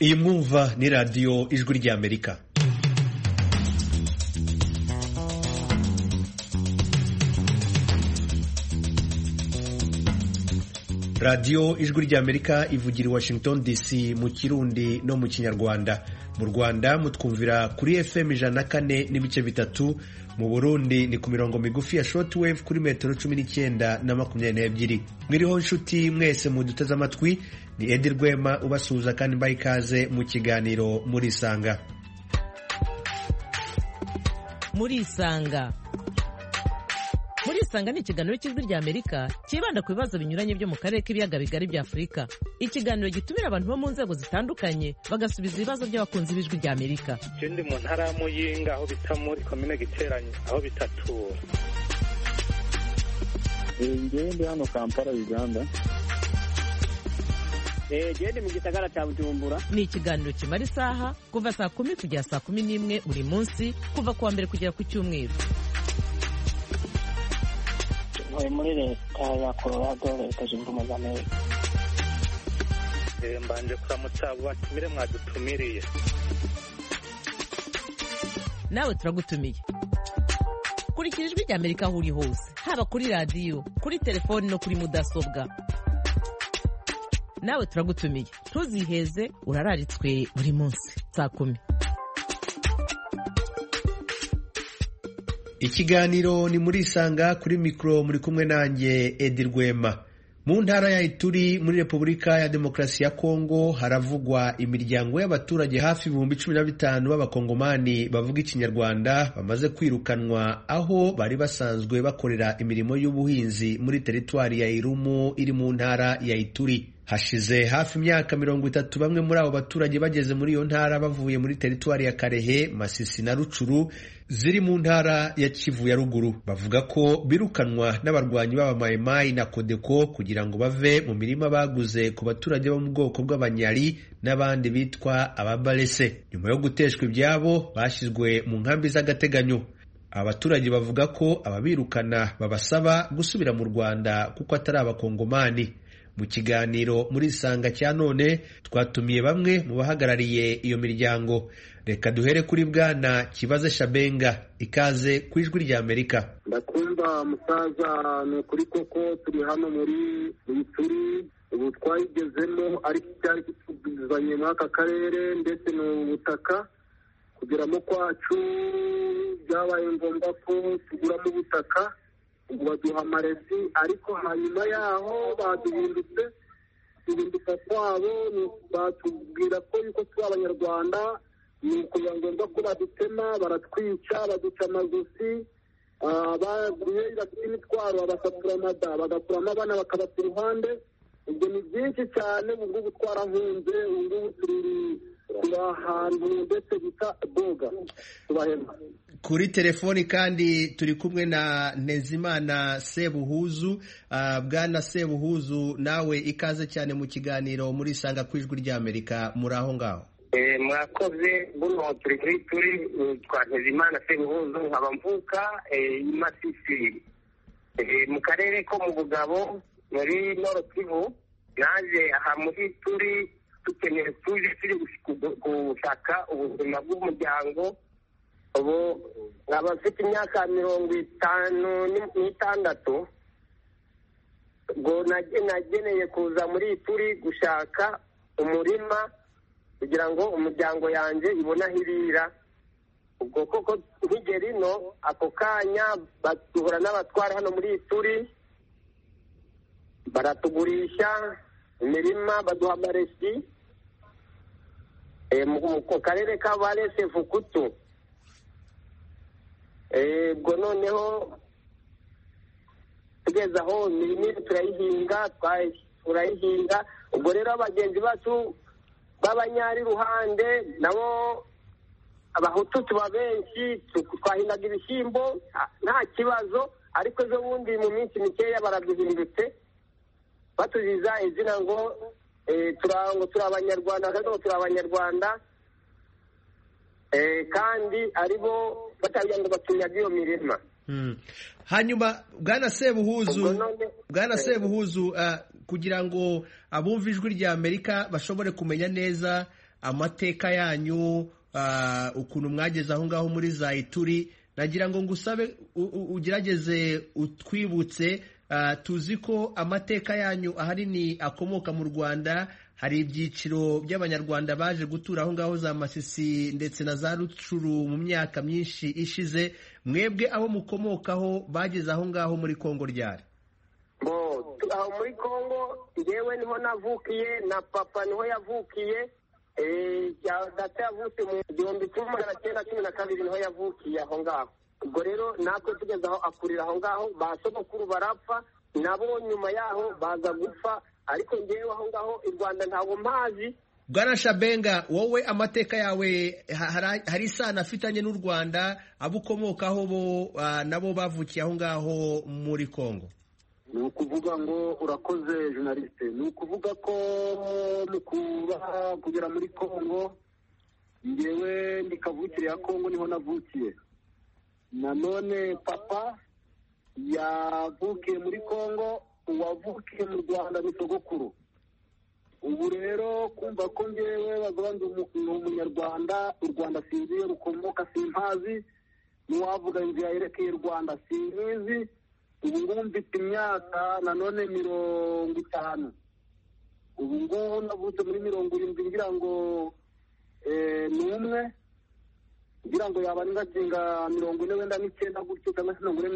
iyi mwumva ni radiyo ijwi ry'Amerika. radiyo ijwi ry'Amerika ivugira i Washington DC mu Kirundi no mu Kinyarwanda. Mu Rwanda mutwumvira kuri FM 104.3, mu Burundi ni ku mirongo migufi ya shortwave kuri metero 19 na 22. Mwiriho nshuti mwese muduteze amatwi, ni Edi Rwema ubasuhuza kandi mbaye ikaze mu kiganiro Murisanga. Murisanga ni ikiganiro cy'ijwi ry'Amerika kibanda ku bibazo binyuranye byo mu karere k'ibiyaga bigari bya Afurika. Ikiganiro gitumira abantu bo mu nzego zitandukanye bagasubiza ibibazo by'abakunzi b'ijwi ry'Amerika. Ndi mu ntara ya Muyinga aho bita muri komine Giteranye aho bitatura. Ndi hano Kampala, Uganda. Ndi mu gisagara cya Bujumbura. Ni ikiganiro kimara isaha kuva saa 10 kugera saa 11 buri munsi, kuva kuwa mbere kugera ku Cyumweru. Muri leta ya Colorado, leta zunze ubumwe za Amerika. Mbanje kuramutsa batumire mwadutumiriye. Nawe turagutumiye. Kurikira ijwi ry'Amerika aho uri hose, haba kuri radiyo, kuri telefoni no kuri mudasobwa. Nawe turagutumiye, ntuziheze, urararitswe buri munsi saa 10. Ikiganiro ni Murisanga, kuri mikro muri kumwe nanjye Edi Rwema. Mu ntara ya Ituri muri Repubulika ya Demokarasi ya Kongo haravugwa imiryango y'abaturage hafi 15,000 b'abakongomani bavuga ikinyarwanda bamaze kwirukanwa aho bari basanzwe bakorera imirimo y'ubuhinzi muri teritwari ya Irumu iri mu ntara ya Ituri. Hashize hafi imyaka 30 bamwe muri abo baturage bageze muri iyo ntara bavuye muri teritwari ya Karehe, Masisi na Rucuru ziri mu ntara ya Kivu ya ruguru. Bavuga ko birukanwa n'abarwanyi b'abamayimayi na Kodeko kugira ngo bave mu mirima baguze ku baturage bo mu bwoko bw'Abanyari n'abandi bitwa Ababalese. Nyuma yo guteshwa ibyabo bashyizwe mu nkambi z'agateganyo. Abaturage bavuga ko ababirukana babasaba gusubira mu Rwanda kuko atari abakongomani. Mu kiganiro Murisanga cya none twatumiye bamwe mu bahagarariye iyo miryango. Reka duhere kuri Bwana Kibaze Shabenga, ikaze ku ijwi ry'Amerika. Ndakumva musaza, ni ukuri koko turi hano muri Ituri, ubu twayigezemo ariko cyari kituzanye muri aka karere ndetse n'ubutaka kugeramo kwacu byabaye ngombwa ko tuguramo ubutaka, ubu baduha amaresi, ariko hanyuma yaho baduhindutse guhinduka kwabo batubwira ko yuko turi Abanyarwanda, ni ukugira ngombwa ko badutema, baratwica, baduca amagusi, baguye bafite imitwaro babasatura amada, bagakuramo abana bakabata iruhande. Ibyo ni byinshi cyane. Ubu ngubu twarahunze, ubu ngubu turi ahantu ndetse bita Boga tubahema. Kuri telefoni kandi turi kumwe na Ntezimana Sebuhuzu. Bwana Sebuhuzu, nawe ikaze cyane mu kiganiro Murisanga ku ijwi ry'Amerika. Muri aho ngaho? Mwakoze. Buno turi twa Ntezimana Sebuhuzu, nkaba mvuka Masisi mu karere ko mu Bugabo muri Nord Kivu. Naje aha muri turi tukeneye turi gushaka ubuzima bw'umuryango. Ubu nkaba mfite imyaka 56, ubwo nageneye kuza muri turi gushaka umurima kugira ngo umuryango yanjye ibone aho irira. Ubwo koko nkigera ino ako kanya batuhura n'abatwara hano muri turi, baratugurisha imirima, baduha amaresi mu karere ka Valese Fukutu. Ubwo noneho tugeze aho imirimo turayihinga. Ubwo rero abagenzi bacu b'Abanyari ruhande nabo Abahutu tuba benshi, twahingaga ibishyimbo nta kibazo, ariko ejo bundi mu minsi mikeya baraduhindutse batuziza izina ngo turi Abanyarwanda, kandi turi Abanyarwanda kandi aribo batagira ngo batunyaga iyo mirima. Hanyuma Bwana Sebuhuzu, kugira ngo abumva ijwi ry'Amerika bashobore kumenya neza amateka yanyu, ukuntu mwageze aho ngaho muri za Ituri. Nagira ngo ngusabe ugerageze utwibutse. Tuzi ko amateka yanyu ahanini akomoka mu Rwanda. Hari ibyiciro by'abanyarwanda baje gutura aho ngaho za Masisi ndetse na za Rutshuru mu myaka myinshi ishize. Mwebwe aho mukomokaho bageze aho ngaho muri Kongo ryari? Aho muri Kongo ngewe niho navukiye, na papa niho yavukiye. Data yavutse mu 1912 niho yavukiye aho ngaho. Ubwo rero natwe tugeze aho akurira aho ngaho, ba sogokuru barapfa, nabo nyuma yaho baza gupfa, ariko ngewe aho ngaho i Rwanda ntabwo mpazi. Bwana Shabenga, wowe amateka yawe hari isano afitanye n'u Rwanda, abo ukomokaho bo nabo bavukiye aho ngaho muri Kongo? Ni ukuvuga ngo urakoze journaliste, ni ukuvuga ko kugera muri Kongo ngewe ndi kavukire ya Kongo, niho navukiye. Nanone papa yavukiye muri Kongo, uwavukiye mu Rwanda ni sogokuru. Ubu rero kumva ko ngewe bavuga ngo ni umunyarwanda, u Rwanda sinzi iyo rukomoka, simpazi. N'uwavuga inzira yerekeye u Rwanda sinzi. Ubu ngubu mfite imyaka nanone 50. Ubu ngubu navutse muri 70, ngira ngo n'umwe, ngira ngo yaba n'ingakinga 49 gutyo, cyangwa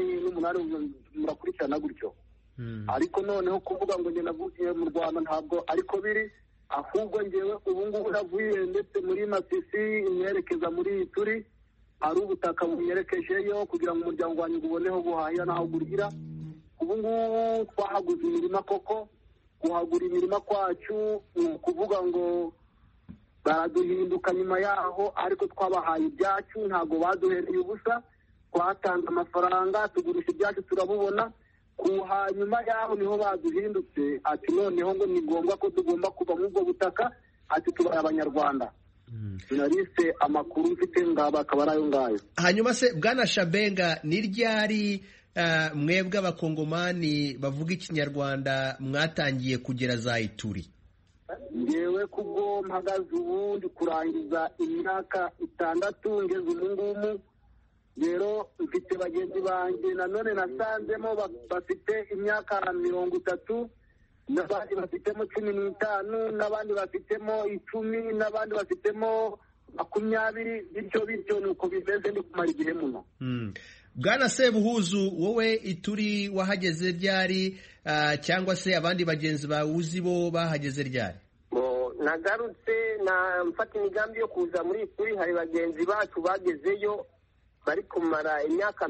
48 murakurikirana gutyo. Ariko noneho kuvuga ngo njye navukiye mu Rwanda ntabwo ariko biri, ahubwo ngewe ubu ngubu navuye ndetse muri Masisi imyerekeza muri Ituri. Ari ubutaka bunyerekejeyo kugira ngo umuryango wanyu uboneho guhahira naho gurira. Ubu ngubu twahaguze imirima koko, kuhagura imirima kwacu ni ukuvuga ngo baraduhinduka nyuma yaho, ariko twabahaye ibyacu, ntabwo baduhereye ubusa. Twatanze amafaranga tugurisha ibyacu turabubona. Hanyuma yaho niho baduhindutse, ati noneho ngo ni ngombwa ko tugomba kuva muri ubwo butaka, ati tubaye abanyarwanda. Journaliste, amakuru mfite ngaba akaba ari ayo ngayo. Hanyuma se Bwana Shabenga, ni ryari mwebwe abakongomani bavuga ikinyarwanda mwatangiye kugera za Ituri? Ngewe kubwo mpagaze ubu ndi kurangiza imyaka 6 ngeze umungumu. Rero mfite bagenzi banjye nanone nasanzemo bafite imyaka 30, n'abandi bafitemo 15, n'abandi bafitemo 10, n'abandi bafitemo 20, bityo nuko bimeze ndi kumara igihe muno. Bwana Sebuhuzu, wowe Ituri wahageze ryari, cyangwa se abandi bagenzi bawe uzi bo bahageze ryari? Nagarutse na mfata imigambi yo kuza muri Ituri. Hari bagenzi bacu bagezeyo bari kumara imyaka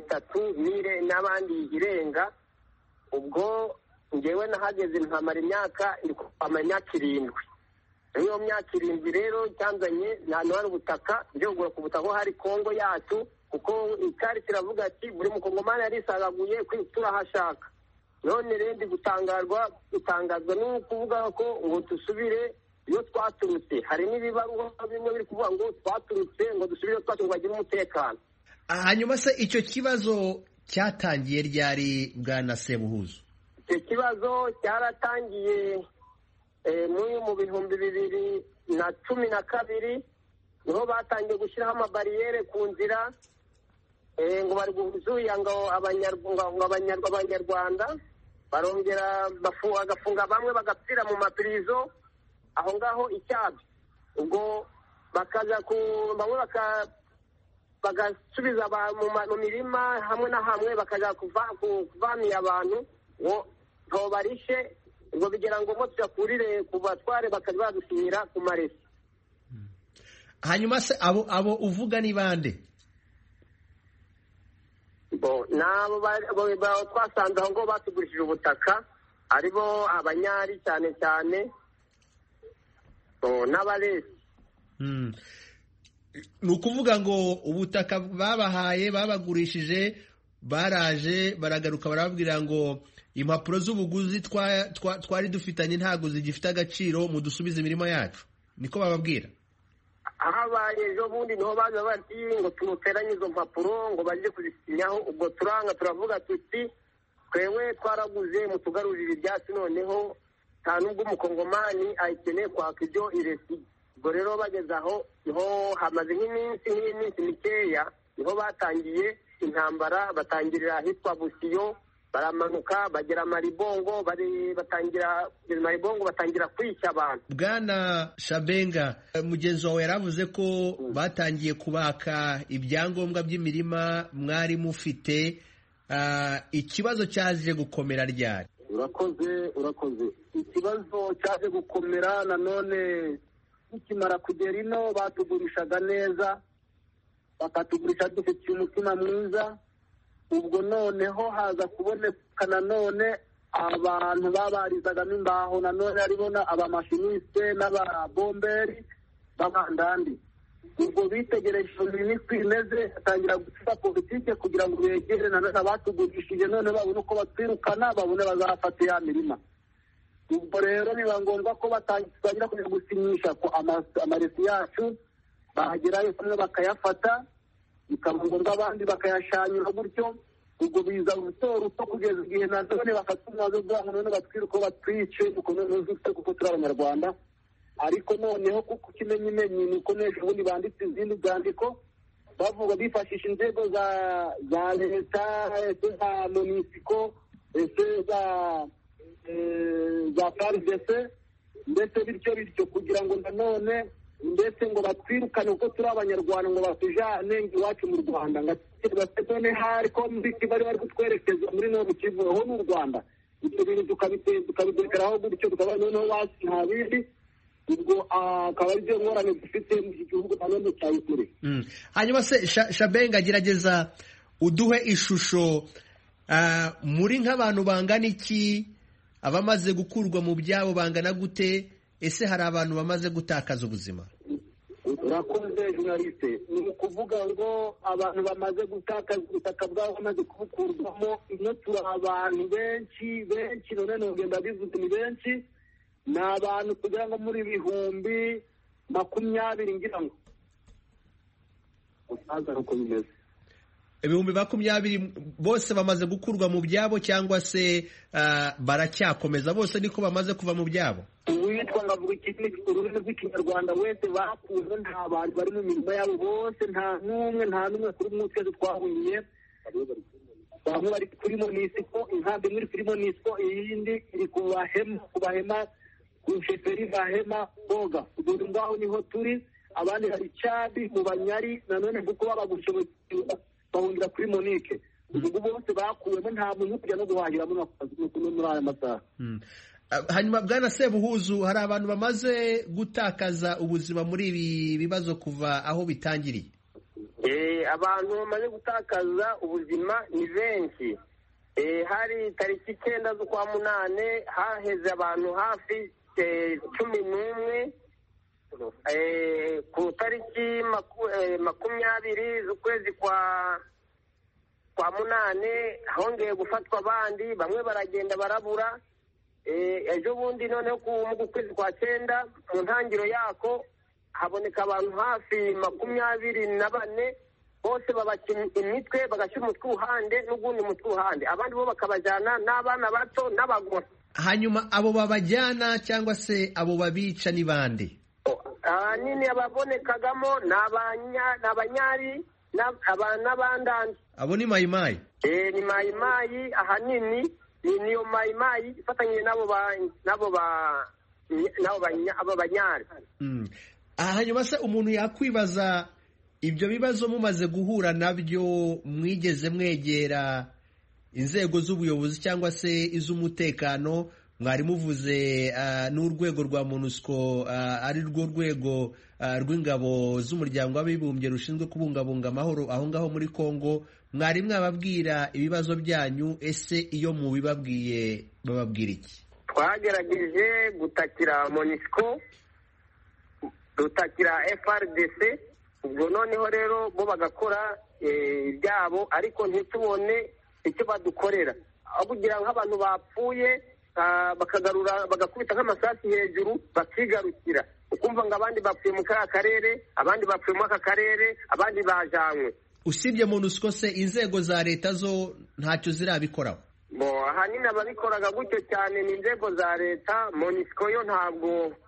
30 n'abandi irenga. Ubwo ngewe nahageze nkamara imyaka 7. Iyo myaka 7 rero cyanzanye nari ubutaka, nje kugura ku butaka hari Kongo yacu, kuko ikari kiravuga ati buri mukongomani yarisagaguye turahashaka. None rero ndi gutangazwa n'ukuvuga ko ngo dusubire iyo twaturutse. Hari n'ibibaruwa bimwe biri kuvuga ngo twaturutse ngo dusubire twaturutse bagire umutekano. Hanyuma se icyo kibazo cyatangiye ryari Bwana Sebuhuzu? Icyo kibazo cyaratangiye mu 2012 niho batangiye gushyiraho amabariyere ku nzira, ngo bari guzuya ngo abanyarwanda barongera bagafunga bamwe bagapfira mu mapirizo aho ngaho icyabi. Ubwo bakaza bamwe bagasubiza mu mirima hamwe na hamwe, bakaja kuvamiya abantu ngo ntobarishe. Ubwo bigira ngo mo tuyakurire ku batware bakaba badusinyira ku maresi. Hanyuma se abo uvuga ni bande? Nabo twasanze aho ngo batugurishije ubutaka, aribo abanyari cyane cyane n'abaresi. Ni ukuvuga ngo ubutaka babahaye babagurishije, baraje baragaruka barababwira ngo impapuro z'ubuguzi twari dufitanye ntago zigifite agaciro, mudusubize imirimo yacu, niko bababwira? Habaye ejo bundi niho baza bati ngo tumuteranye izo mpapuro ngo baje kuzisinyaho. Ubwo turanga turavuga tuti twewe twaraguze mutugarurire ibyacu, noneho nta nubwo umukongomani ayikeneye kwaka ibyo iresi ubwo rero bageze aho niho hamaze nk'iminsi mikeya niho batangiye intambara, batangirira ahitwa Busiyo, baramanuka bagera Maribongo, batangira kwica abantu. Bwana Shabenga, mugenzi wawe yaravuze ko batangiye kubaka ibyangombwa by'imirima mwari mufite, ikibazo cyaje gukomera ryari? Urakoze. Ikibazo cyaje gukomera nanone tukimara kugera ino, batugurishaga neza, bakatugurisha dufite umutima mwiza. Ubwo noneho haza kuboneka nanone abantu babarizagamo imbaho, nanone harimo abamashiniste n'ababomberi b'abandandi. Ubwo bitegereje ibintu imeze, batangira gufata politike kugira ngo begere nanone abatugurishije, none babone uko batwirukana, babone bazafata ya mirima. Ubwo rero biba ngombwa ko batangira kujya gusinyisha ko amaresi yacu, bahagerayo bamwe bakayafata, bikaba ngombwa abandi bakayashanyura gutyo. Ubwo biza ruto kugeza igihe nanone bafata umwanzuro bwabo, none batwiruka batwice, uko none zifite kuko turi Abanyarwanda. Ariko noneho kuko kimenyimenyi nuko n'ejo bundi banditse izindi byandiko bavuga bifashisha inzego za leta, za munisiko, za FARDC, ndetse bityo kugira ngo nanone ndetse ngo batwirukane uko turi Abanyarwanda, ngo batujane iwacu mu Rwanda. None hari ko bari kutwerekeza muri no Kivu aho mu Rwanda. Ibyo bintu tukabidekeraho gutyo, tukaba noneho basi nta bindi. Ubwo akaba ari byo ngorane dufite mu gihugu nanone cyawe kure. Hanyuma se Shabenga, gerageza uduhe ishusho, muri nk'abantu bangana iki, abamaze gukurwa mu byabo bangana gute, ese hari abantu bamaze gutakaza ubuzima? Urakoze journaliste, ni ukuvuga ngo abantu bamaze gutakaza ubutaka bwabo, bamaze kubukurwamo, ino turi abantu benshi none nogenda bivuze ni benshi, ni abantu kugira ngo muri 20,000 ngira ngo usaza uko bimeze. 20,000 bose bamaze gukurwa mu byabo, cyangwa se baracyakomeza? Bose niko bamaze kuva mu byabo? Uwitwa ngavuga ikintu ururimi rw'Ikinyarwanda wese bakuze, nta bantu bari mu mirimo yabo bose, nta n'umwe kuri umutwe twahunyiye. Bamwe bari kuri Monisco, inkambi muri kuri Monisco, iyindi iri kubahema ku sheferi Bahema Boga. Ubwo ngaho niho turi, abandi hari Chadi mu Banyari, nanone kuko babagushoboye bahungira kuri Monique. Ubwo bose bakuwemo, nta muntu kujya no guhahira muri aya masaha. Hanyuma Bwana Sebuhuzu, hari abantu bamaze gutakaza ubuzima muri ibi bibazo kuva aho bitangiriye? Abantu bamaze gutakaza ubuzima ni benshi. Hari tariki 9 z'ukwa munane haheze abantu hafi 11. Ku tariki 20 z'ukwezi kwa munane hongeye gufatwa abandi, bamwe baragenda barabura. Ejo bundi noneho mu kwezi kwa 9 mu ntangiro yako haboneka abantu hafi 24, bose babakina imitwe, bagashyira umutwe uhande n'ugundi mutwe uhande, abandi bo bakabajyana n'abana bato n'abagore. Hanyuma abo babajyana cyangwa se abo babica ni bande? Nini ababonekagamo n'abanyari n'abandandi. Abo ni mayimayi? Ni mayimayi ahanini, niyo mayimayi ifatanyije n'abo banyari. Hanyuma se umuntu yakwibaza, ibyo bibazo mumaze guhura nabyo, mwigeze mwegera inzego z'ubuyobozi cyangwa se iz'umutekano? Mwari muvuze n'urwego rwa MONUSCO, ari rwo rwego rw'ingabo z'umuryango w'abibumbye rushinzwe kubungabunga amahoro aho ngaho muri Kongo. Mwari mwababwira ibibazo byanyu, ese iyo mubibabwiye bababwira iki? Twagerageje gutakira MONUSCO, dutakira FARDC, ubwo noneho rero bo bagakora ibyabo, ariko ntitubone icyo badukorera. Aho kugira nk'abantu bapfuye bakagarura bagakubita nk'amasasi hejuru bakigarukira, ukumva ngo abandi bapfuye mu karere, abandi bapfuye mu aka karere, abandi bajanywe. Usibye MONUSCO se, inzego za leta zo ntacyo zirabikoraho? Ahanini ababikoraga gutyo cyane ni inzego za leta. MONUSCO yo ntabwo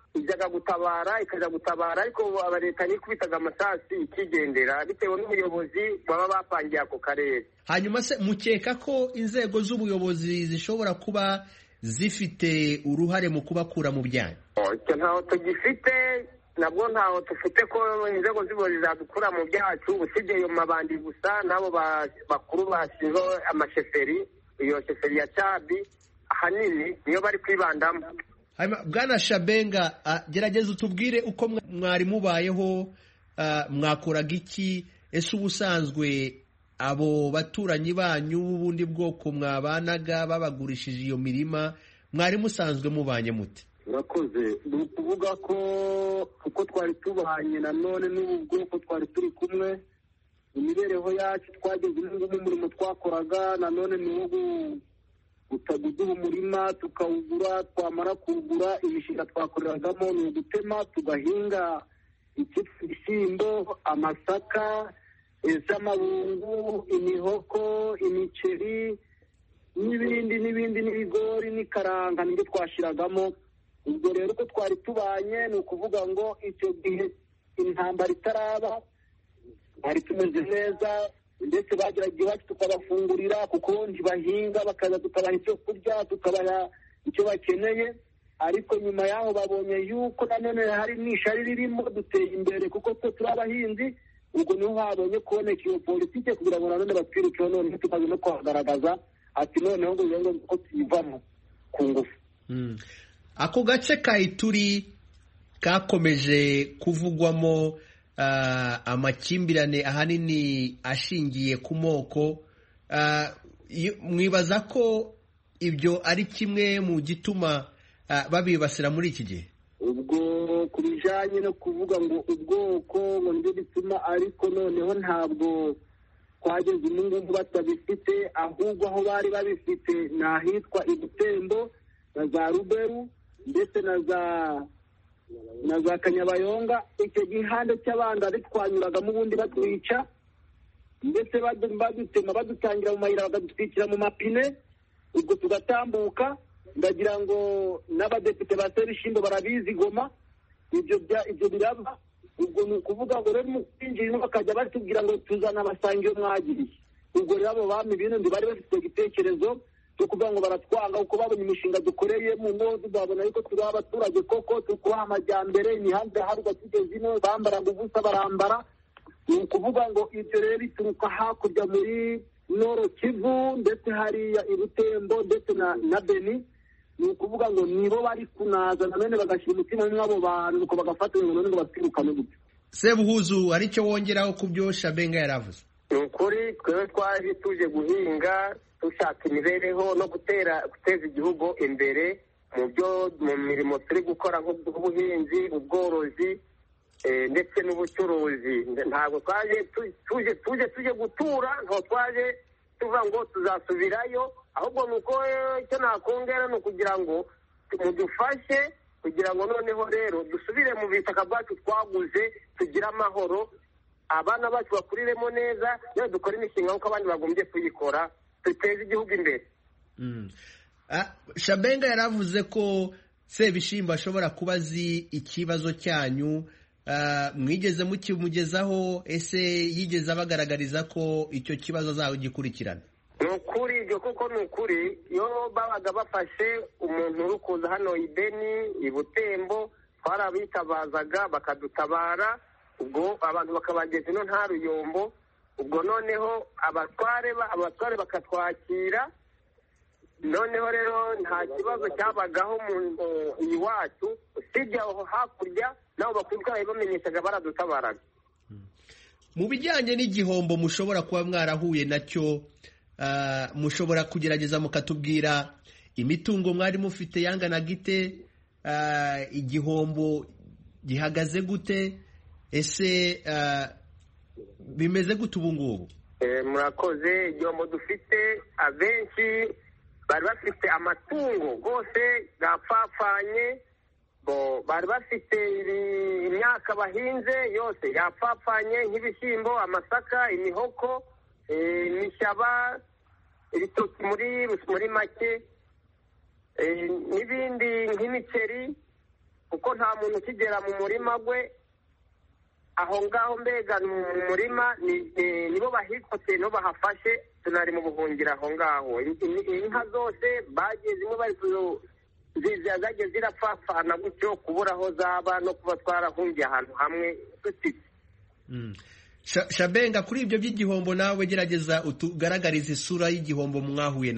ijyaga gutabara ikaja gutabara, ariko leta nikubitaga amasasi ikigendera bitewe n'ubuyobozi baba bapangiye ako karere. Hanyuma se mukeka ko inzego z'ubuyobozi zishobora kuba zifite uruhare mu kubakura mu byanyu? Icyo ntaho tugifite, nabwo ntaho dufite ko inzego z'ubuyobozi zadukura mu byacu, usibye ayo mabandi gusa n'abo bakuru bashinzwe amasheferi, iyo sheferi ya Cabi ahanini niyo bari kwibandamo. Bwana Shabenga, gerageza utubwire uko mwari mubayeho, mwakoraga iki? Ese ubusanzwe abo baturanyi banyu b'ubundi bwoko mwabanaga babagurishije iyo mirima, mwari musanzwe mubanye mute? Urakoze. Ni ukuvuga ko uko twari tubanye nanone n'ubu bwoko twari turi kumwe, imibereho yacu twageze n'umurimo twakoraga nanone ni uwo utaguduha umurima tukawugura, twamara kuwugura imishinga twakoreragamo ni ugutema tugahinga ibishyimbo, amasaka, amabungu, imihoko, imiceri n'ibindi n'ibigori n'ikaranga nibyo twashiragamo. Ubwo rero uko twari tubanye ni ukuvuga ngo icyo gihe intambara itaraba twari tumeze neza, ndetse bageraga iwacu tukabafungurira kuko ntibahinga, bakaza tukabaha icyo kurya, tukabaha icyo bakeneye. Ariko nyuma yaho babonye yuko nanone hari n'ishari ririmo, duteye imbere kuko turi abahinzi. Ubwo niho habonye kuboneka iyo politike kugira ngo nanone batwirukeho, none tumaze no kuhagaragaza ati noneho ngo ko tuyivamo ku ngufu. Ako gace ka Ituri kakomeje kuvugwamo amakimbirane ahanini ashingiye ku moko. Mwibaza ko ibyo ari kimwe mu gituma babibasira muri iki gihe? Ubwo ku bijyanye no kuvuga ngo ubwoko ngo nibyo bituma, ariko noneho ntabwo twageze umungu batabifite, ahubwo aho bari babifite ni ahitwa i Butembo na za Ruberu ndetse na za Kanyabayonga. Icyo gihande cy'abandi twanyuragamo ubundi batwica, ndetse badutema badutangira mu mayira bakadutwikira mu mapine, ubwo tugatambuka. Ndagira ngo n'abadepite ba Sebishimbo barabizi Goma ibyo biraba. Ubwo ni ukuvuga ngo rero mu kwinjira bakajya batubwira ngo tuzana abasangiyo mwagiriye. Ubwo rero abo bami ibintu bari bafite igitekerezo cyo kuvuga ngo baratwanga kuko babonye imishinga dukoreye mu ngozi, babona yuko turi abaturage koko tukuha amajyambere, imihanda haruga tugeze ino, bambaraga ubusa barambara. Ni ukuvuga ngo ibyo rero bituruka hakurya muri Noro Kivu, ndetse hariya i Butembo ndetse na Beni. Ni ukuvuga ngo nibo bari kunaza nanone bagashyira umutima muri abo bantu, nuko bagafatanya ngo none ngo batwirukane gutyo. Sebuhuzu, hari icyo wongeraho ku byo Shabenga yaravuze? Ni ukuri twebwe twari tuje guhinga dushaka imibereho no guteza igihugu imbere mu mirimo turi gukora nk'ubuhinzi, ubworozi ndetse n'ubucuruzi. Ntabwo tuje gutura, ntabwo twaje tuvuga ngo tuzasubirayo, ahubwo ni uko icyo nakongera ni ukugira ngo mudufashe kugira ngo noneho rero dusubire mu bitaka bwacu twaguze, tugire amahoro, abana bacu bakuriremo neza, niyo dukora imishinga nk'uko abandi bagombye kuyikora, duteze igihugu imbere. Shabenga yaravuze ko Sebishimbo ashobora kuba azi ikibazo cyanyu. Mwigeze mukimugezaho? Ese yigeze abagaragariza ko icyo kibazo azagikurikirana? Ni ukuri ibyo kuko ni ukuri, iyo babaga bafashe umuntu uri kuza hano i Beni, i Butembo, twarabitabazaga bakadutabara, ubwo abantu bakabageza ino nta Ruyombo, ubwo noneho abatware bakatwakira. Noneho rero nta kibazo cyabagaho iwacu, usibye aho hakurya nabo bakwibuka bamenyeshaga baradutabaraga. Mu bijyanye n'igihombo mushobora kuba mwarahuye nacyo, mushobora kugerageza mukatubwira imitungo mwari mufite yangana gite, igihombo gihagaze gute, ese bimeze gute ubu ngubu? Murakoze. Igihombo dufite, abenshi bari bafite amatungo rwose yapfapfanye, bari bafite imyaka bahinze yose yapfapfanye, nk'ibishyimbo, amasaka, imihoko, imishyaba, ibitoki muri make, n'ibindi nk'imiceri. kuko nta muntu ukigera mu murima gwe aho ngaho mbega mu murima nibo bahikoteye nibo bahafashe tunari mu buhungiro aho ngaho. Inka zose bagiye zimwe bari zagiye zirapfapfana gutyo kubura aho zaba no kuba twarahungiye ahantu hamwe dutitse. Shabenga, kuri ibyo by'igihombo nawe gerageza utugaragariza isura y'igihombo mwahuye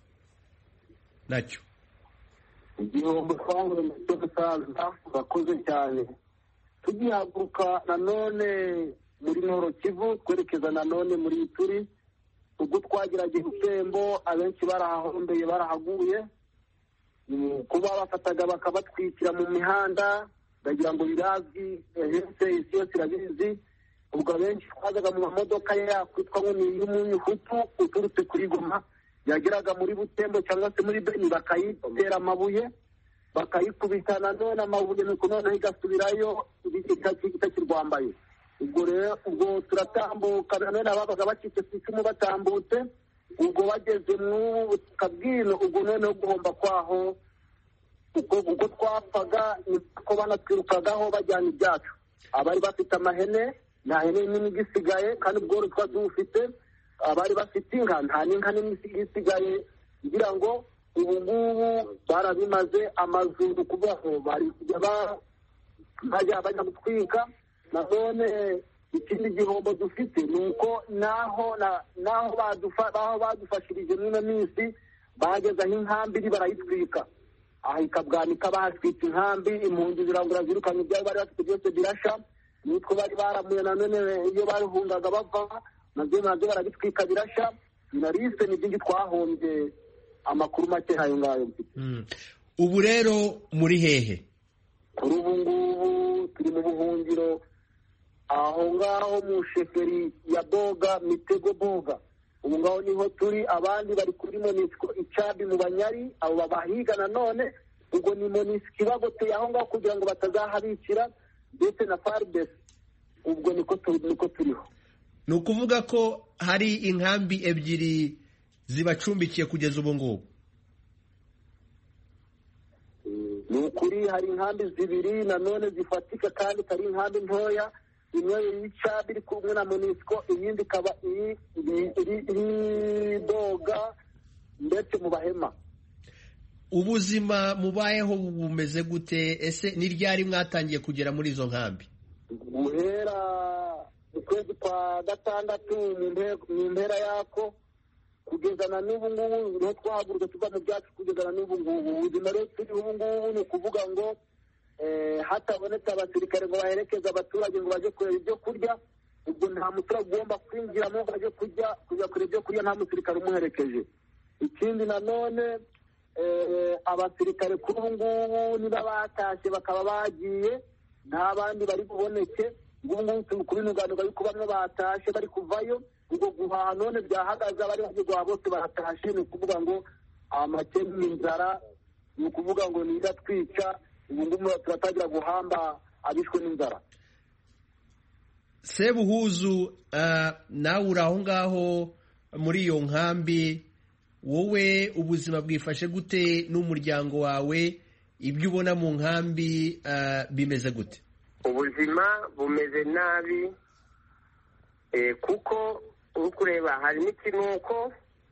nacyo. Igihombo twahuye nacyo gusaza bakoze cyane. Tugihaguruka nanone muri Nord Kivu twerekeza nanone muri Ituri, ubwo twagerageje Butembo abenshi barahahombeye barahaguye, kuba bafataga bakabatwikira mu mihanda bagira ngo birazwi isi yose irabizi. Ubwo abenshi twazaga mu mamodoka yakwitwa ngo ni y'umunyuhutu uturutse kuri Goma, yageraga muri Butembo cyangwa se muri Beni bakayitera amabuye bakayikubita nanone amabuye nuko noneho igasubirayo itakirwambaye. Ubwo turatambuka nanone ababaga bacitse ku icumu batambutse, ubwo bageze mu kabwino ubwo noneho guhomba kwaho ubwo twapfaga niko banatwirukagaho bajyana ibyacu. Abari bafite amahene nta hene nini igisigaye kandi ubworo twari dufite, abari bafite inka nta n'inka nini isigaye, kugira ngo ubu ngubu barabimaze amazuru kubaho bari bajya gutwika. Nanone ikindi gihombo dufite ni uko naho badufashirije mwino minsi bageze aho inkambi iri barayitwika, aha ikabwanika bahatwika inkambi, impunzi zirangura zirukanye ibyari bari bafite byose birasha, nitwo bari baramuye nanone iyo barihungaga bava nabyo barabitwika birasha. Narise ni byinshi twahombye, amakuru make ayo ngayo mfite. Ubu rero muri hehe? Kuri ubu ngubu turi mu buhungiro aho ngaho mu sheferi ya Boga, Mitego Boga. Ubu ngaho niho turi, abandi bari kuri Monisco Icabi mu Banyari, abo babahiga nanone. Ubwo ni Monisco ibagoteye aho ngaho kugira ngo batazahabikira, ndetse na FARDC. Ubwo niko turiho. Ni ukuvuga ko hari inkambi ebyiri zibacumbikiye kugeza ubu ngubu? Ni ukuri hari inkambi zibiri nanone zifatika kandi ari inkambi ntoya, imwe y'Icabi iri kumwe na Monisco, iyindi ikaba iri Boga ndetse mu Bahema. Ubuzima mubayeho bumeze gute? Ese ni ryari mwatangiye kugera muri izo nkambi? Guhera mu kwezi kwa gatandatu mu mpera yako kugeza na n'ubu ngubu niho twahaguruka tuva mu byacu kugeza na n'ubu ngubu. Ubuzima rero turi ubu ngubu ni ukuvuga ngo hatabonetse abasirikare ngo baherekeze abaturage ngo baje kureba ibyo kurya, ubwo nta muturage ugomba kwinjiramo ngo ajye kujya kureba ibyo kurya nta musirikare umuherekeje. Ikindi nanone abasirikare kuri ubu ngubu niba batashye bakaba bagiye, nta bandi bari buboneke. Ubu ngubu turi kubinuganirwa yuko bamwe batashe bari kuvayo, ubwo guhaha none byahagaze, abari bagiye guhaha bose baratashe. Ni ukuvuga ngo amakene n'inzara, ni ukuvuga ngo niratwica. Ubu ngubu turatangira guhamba abishwe n'inzara. Sebuhuzu, nawe uri aho ngaho muri iyo nkambi, wowe ubuzima bwifashe gute n'umuryango wawe? Ibyo ubona mu nkambi bimeze gute? Ubuzima bumeze nabi, kuko uri kureba harimo ikinuko,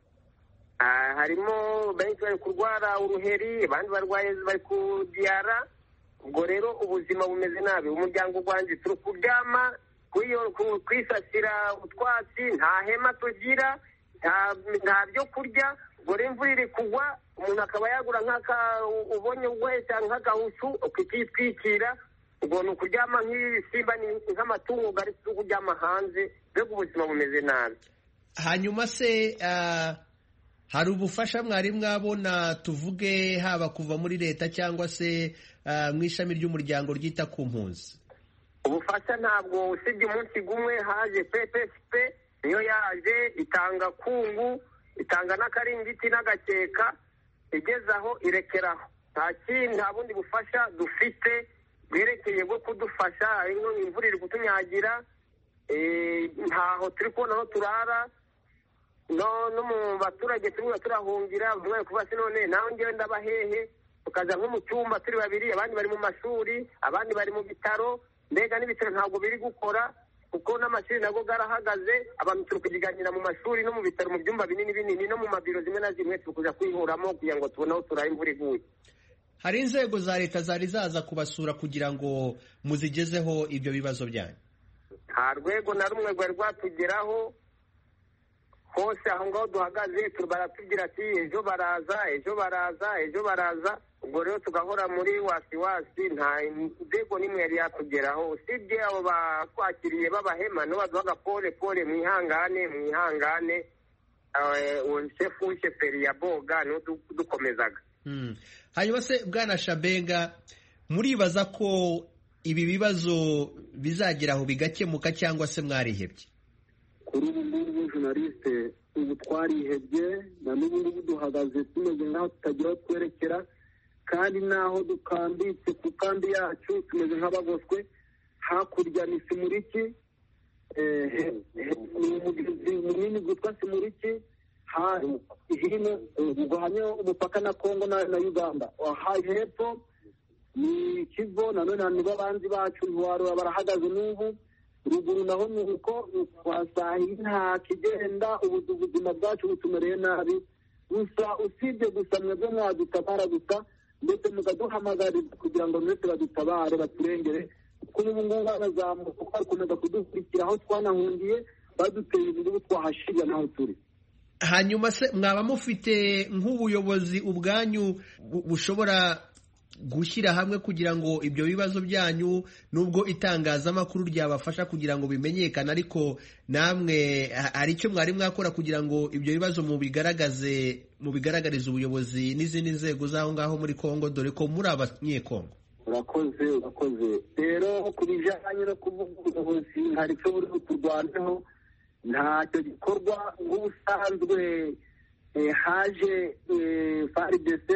harimo benshi bari kurwara uruheri, abandi barwaye bari kudiyara. Ubwo rero ubuzima bumeze nabi. Umuryango wanjye turi kuryama kwisasira utwatsi, nta hema tugira, nta byo kurya. Ubwo rero imvura iri kugwa, umuntu akaba yagura ubonye wese nk'agahusu ukitwikira. Ubwo ni ukuryama nk'ibisimba, nk'amatungo gari kuryama hanze. Mbega ubuzima bumeze nabi. Hanyuma se hari ubufasha mwari mwabona, tuvuge haba kuva muri leta cyangwa se mu ishami ry'umuryango ryita ku mpunzi? Ubufasha ntabwo, usibye umunsi gumwe haje PPSP, niyo yaje itanga kungu, itanga n'akaringiti n'agakeka, igeze aho irekeraho. Nta bundi bufasha dufite bwerekeye bwo kudufasha. Imvura iri kutunyagira, ntaho turi kubona aho turara, no mu baturage turimo turahungira. Bamwe kuba se none nawe ngewe ndabahehe, tukaja nko mu cyumba turi babiri, abandi bari mu mashuri, abandi bari mu bitaro. Mbega n'ibitaro ntabwo biri gukora kuko n'amashuri nago garahagaze, abantu turi kugiganira mu mashuri no mu bitaro mu byumba binini binini no mu mabiro zimwe na zimwe turi kuja kwihuramo kugira ngo tubone aho turaye imvura iguye. Hari inzego za leta zari zaza kubasura kugira ngo muzigezeho ibyo bibazo byanyu? Nta rwego na rumwe rwari rwatugeraho. Hose aho ngaho duhagaze baratubwira ati ejo baraza. Ubwo rero tugahora muri wasiwasi, nta nzego n'imwe yari yatugeraho usibye abo batwakiriye b'abahema no baduhaga pole mwihangane shefu sheferi ya boga no dukomezaga. Hanyuma se Bwana Shabenga, muribaza ko ibi bibazo bizageraho bigakemuka cyangwa se mwarihebye? Kuri ubu ngubu journaliste ubu twarihebye, na n'ubu ngubu duhagaze tumeze nk'aho tutagira aho twerekera, kandi naho dukambitse ku kambi yacu tumeze nk'abagoswe. Hakurya ni Simuriki, ni umugezi munini witwa Simuriki, hino guhamye umupaka na Kongo na Uganda. Hepfo ni Kivu, nanone nibo abanzi bacu ntiwarura barahagaze n'ubu. Ruguru naho ni uko twasahiye nta kigenda, ubuzima bwacu butumereye nabi. Gusa usibye gusa mwebwe mwadutabara gusa, ndetse mukaduhamagarira kugira ngo mwese badutabare baturengere, kuko n'ubu ngubu barazamuka bakomeza kudukurikira aho twanahungiye, baduteye ubu twahashirya naho turi. Hanyuma se mwaba mufite nk'ubuyobozi ubwanyu bushobora gushyira hamwe kugira ngo ibyo bibazo byanyu, nubwo itangazamakuru ryabafasha kugira ngo bimenyekane, ariko namwe hari icyo mwari mwakora kugira ngo ibyo bibazo mubigaragarize ubuyobozi n'izindi nzego z'aho ngaho muri Kongo, dore ko muri abanyekongo? Urakoze. Rero ku bijyanye no kuvuga ubuyobozi hari icyo buri kuturwanaho, ntacyo gikorwa. Nk'ubusanzwe haje FARDC,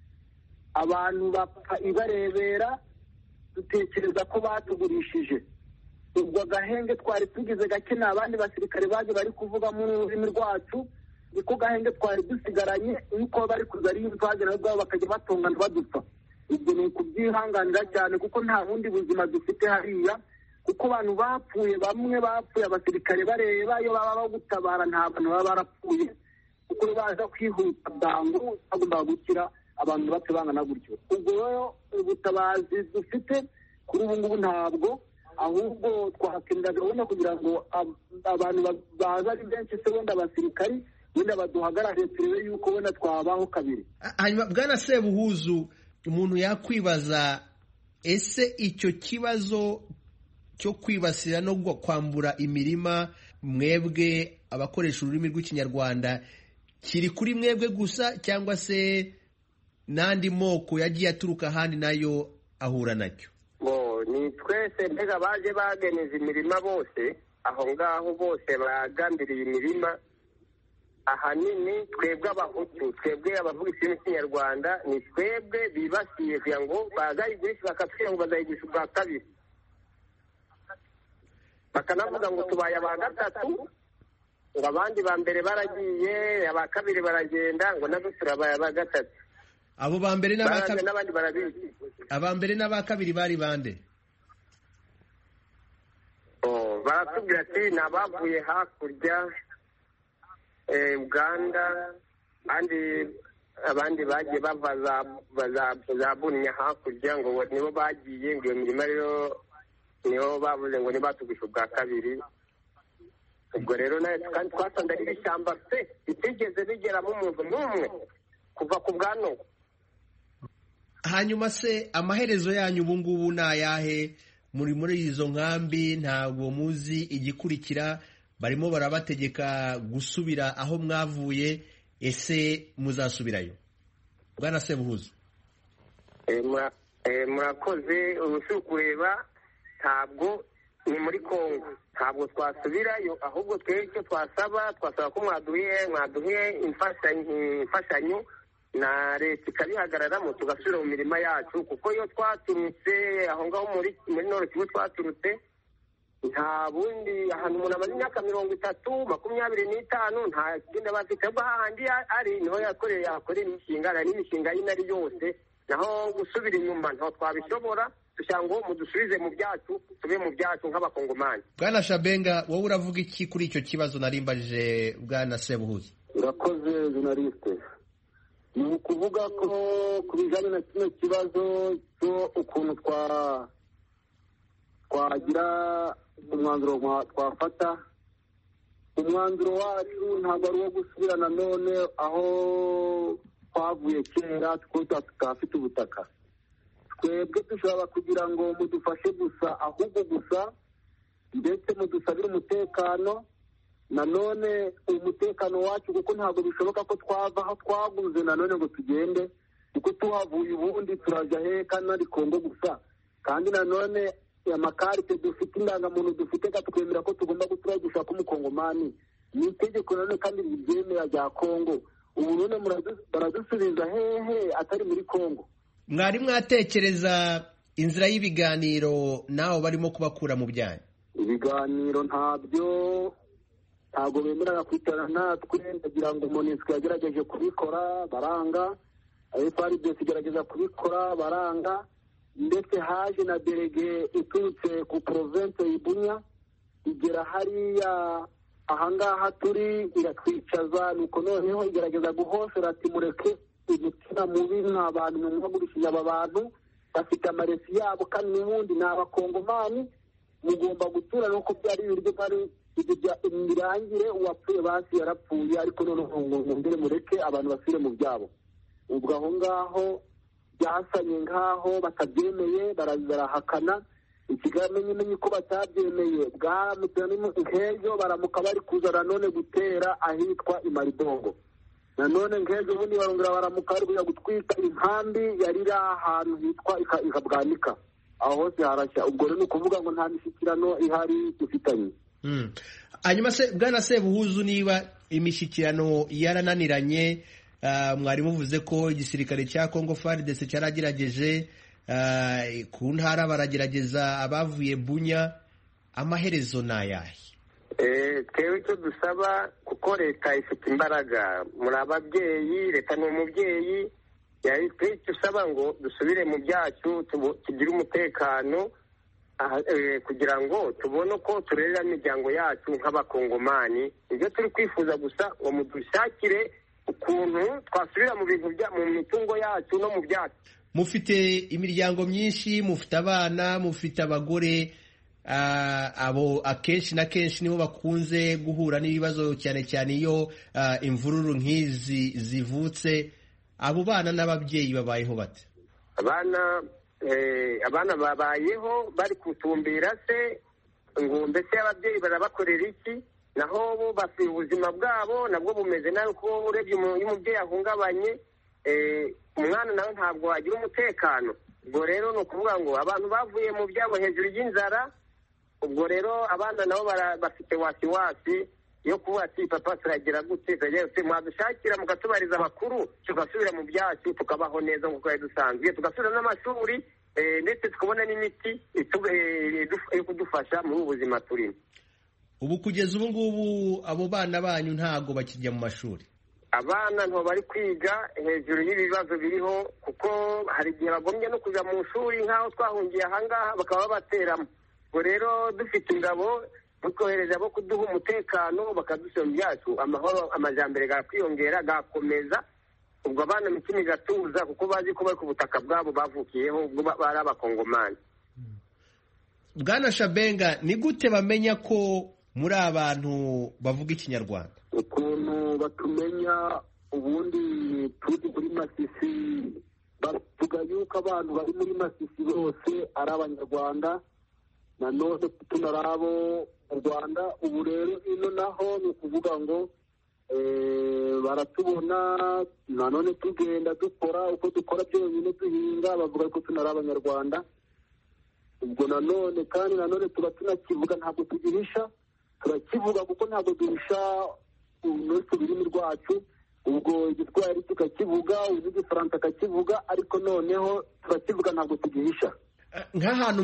abantu bapfa ibarebera, dutekereza ko batugurishije. Ubwo gahenge twari tugize gake, ni abandi basirikare baje bari kuvuga mu rurimi rwacu, niko gahenge twari dusigaranye, nuko bari kuza ari imvaje nabwo bakajya batongana badupfa. Ubwo ni ukubyihanganira cyane kuko nta bundi buzima dufite hariya, kuko abantu bapfuye, bamwe bapfuye abasirikare bareba, iyo baba bagutabara nta bantu baba barapfuye, kuko baza kwihuta bwangu bagomba gukira abantu bate bangana gutyo. Ubwo rero ubutabazi dufite kuri ubu ngubu ntabwo, ahubwo twakenera gahunda kugira ngo abantu baza ari benshi, se wenda abasirikari wenda baduhagarare turebe yuko wenda twabaho kabiri. Hanyuma Bwana Sebuhuzu, umuntu yakwibaza, ese icyo kibazo cyo kwibasira no kwambura imirima mwebwe abakoresha ururimi rw'ikinyarwanda kiri kuri mwebwe gusa, cyangwa se n'andi moko yagiye aturuka ahandi nayo ahura nacyo? Ni twese mbega baje bageneza imirima bose aho ngaho, bose bagambiriye imirima. Ahanini twebwe abahutu, twebwe abavuga ikintu cy'ikinyarwanda, ni twebwe bibasiye kugira ngo bazayigurishe, bakatubwira ngo bazayigurisha ubwa kabiri, bakanavuga ngo tubaye aba gatatu, ngo abandi ba mbere baragiye, aba kabiri baragenda, ngo natwe turabaye aba gatatu. Abo ba mbere n'abandi barabizi. Aba mbere n'aba kabiri bari bande? Baratubwira ati ni abavuye hakurya Uganda, abandi bagiye bava za Bunya hakurya, ngo nibo bagiye, ngo iyo mirima rero niho bavuze ngo ntibatugurishe ubwa kabiri. Ubwo rero nawe kandi twasanze ari ishyamba pe, bitigeze bigeramo umuntu n'umwe kuva ku bwano. Hanyuma se amaherezo yanyu ubu ngubu ni ayahe? Muri izo nkambi ntabwo muzi igikurikira, barimo barabategeka gusubira aho mwavuye, ese muzasubirayo? Bwana Sebuhuzu. Murakoze. Ubu kureba ntabwo ni muri Kongo, ntabwo twasubirayo, ahubwo twebwe icyo twasaba ko mwaduhe imfashanyo na leta ikabihagararamo, tugasubira mu mirima yacu, kuko iyo twaturutse aho ngaho muri Nord Kivu twaturutse, nta bundi ahantu umuntu amaze imyaka 30, 25 nta kindi bafite, ahubwo hahandi ari niho yakoreye imishinga, n'imishinga y'inari yose naho gusubira inyuma ntaho twabishobora dushaka ngo mudusubize mu byacu tube mu byacu nk'abakongomani. Bwana Shabenga, wowe uravuga iki kuri icyo kibazo narimbajije Bwana Sebuhuzi? urakoze journaliste. Ni ukuvuga ko ku bijyanye na kino kibazo cyo ukuntu twagira umwanzuro twafata, umwanzuro wacu ntabwo ari uwo gusubira none aho twavuye kera tutafite ubutaka. Twebwe dushobora kugira ngo mudufashe gusa, ahubwo gusa ndetse mudusabire umutekano, nanone umutekano wacu, kuko ntabwo bishoboka ko twava aho twaguze nanone ngo tugende, kuko tuhavuye ubundi turaja hehe kandi ari Kongo gusa, kandi nanone amakarite dufite, indangamuntu dufite katwemera ko tugomba gutura gushaka umukongomani. Ni itegeko nanone kandi ribyemera rya Kongo. Ubu none baradusubiza hehe atari muri Kongo? Mwari mwatekereza inzira y'ibiganiro naho barimo kubakura mu byanyu? Ibiganiro ntabwo bemerera kwicara natwe, ndagira ngo MONUSCO yagerageje kubikora baranga, FARDC igerageza kubikora baranga, ndetse haje na delege iturutse ku province y'Ibunya igera hariya ahangaha turi iratwicaza, nuko noneho igerageza guhosera ati mureke umutima mubi nk'abantu mwagurishije aba bantu bafite amaresi yabo kandi n'ubundi ni abakongomani, mugomba gutura nuko byari ibiryo bari birangire, uwapfuye basi yarapfuye, ariko noneho ngongere mureke abantu basire mu byabo. Ubwo aho ngaho byasanye nk'aho batabyemeye, barahakana. Ikimenye ko batabyemeye bwaramutse nk'ejo baramuka bari kuza nanone gutera ahitwa Imaribongo, nanone nk'ejo bundi barongera baramuka bari kujya gutwika inkambi yari iri ahantu hitwa Ikabwanika, aho hose harashya. Ubwo rero ni ukuvuga ngo nta mishyikirano ihari dufitanye. Hanyuma se Bwana Sebuhuzu, niba imishyikirano yarananiranye, mwari muvuze ko igisirikare cya Congo FARDC cyaragerageje, ku ntara baragerageza, abavuye Bunya, amaherezo ni ayahe? Twebwe icyo dusaba, kuko leta ifite imbaraga, muri ababyeyi, leta ni umubyeyi, icyo usaba ngo dusubire mu byacu tugire umutekano, kugira ngo tubone uko turerera imiryango yacu nk'abakongomani. Ibyo turi kwifuza gusa ngo mudushakire ukuntu twasubira mu bintu mu mitungo yacu no mu byacu. Mufite imiryango myinshi, mufite abana, mufite abagore, abo akenshi na kenshi nibo bakunze guhura n'ibibazo, cyane cyane iyo imvururu nk'izi zivutse. Abo bana n'ababyeyi babayeho bate? Abana babayeho bari kutumbira se ngo mbese ababyeyi barabakorera iki, naho bo bafite ubuzima bwabo nabwo bumeze nabi, ko urebye iyo umubyeyi ahungabanye, umwana nawe ntabwo wagira umutekano. Ubwo rero ni ukuvuga ngo abantu bavuye mu byabo hejuru y'inzara. Ubwo rero abana nabo bafite wasiwasi yo kuvuga ati papa turagira gute, mwadushakira mukatubariza amakuru tugasubira mu byacu tukabaho neza nk'uko twari dusanzwe, tugasubira n'amashuri, ndetse tukabona n'imiti yo kudufasha muri ubu buzima turimo. Ubu kugeza ubu ngubu abo bana banyu ntabwo bakijya mu mashuri? Abana nto bari kwiga hejuru y'ibibazo biriho, kuko hari igihe bagombye no kujya mu shuri nk'aho twahungiye ahangaha bakaba bateramo. Ubwo rero dufite ingabo dukohereje abo kuduha umutekano bakadushyira mu byacu, amahoro amajyambere gakwiyongera gakomeza. Ubwo abana imitima igatuza, kuko bazi ko bari ku butaka bwabo bavukiyeho, ubwo bari abakongomani. Bwana Shabenga, ni gute bamenya ko muri abantu bavuga Ikinyarwanda? Ukuntu batumenya, ubundi turi muri Masisi bavuga yuko abantu bari muri Masisi bose ari Abanyarwanda, nanone tunarabo mu Rwanda. Ubu rero ino naho ni ukuvuga ngo baratubona, nanone tugenda dukora uko dukora byonyine duhinga, bavuga ko tunari Abanyarwanda. Ubwo nanone kandi nanone tuba tunakivuga, ntabwo tugihisha, turakivuga kuko ntabwo duhisha ururimi rwacu. Ubwo Igiswahili tukakivuga, Igifaransa akakivuga, ariko noneho turakivuga, ntabwo tugihisha. Nk'ahantu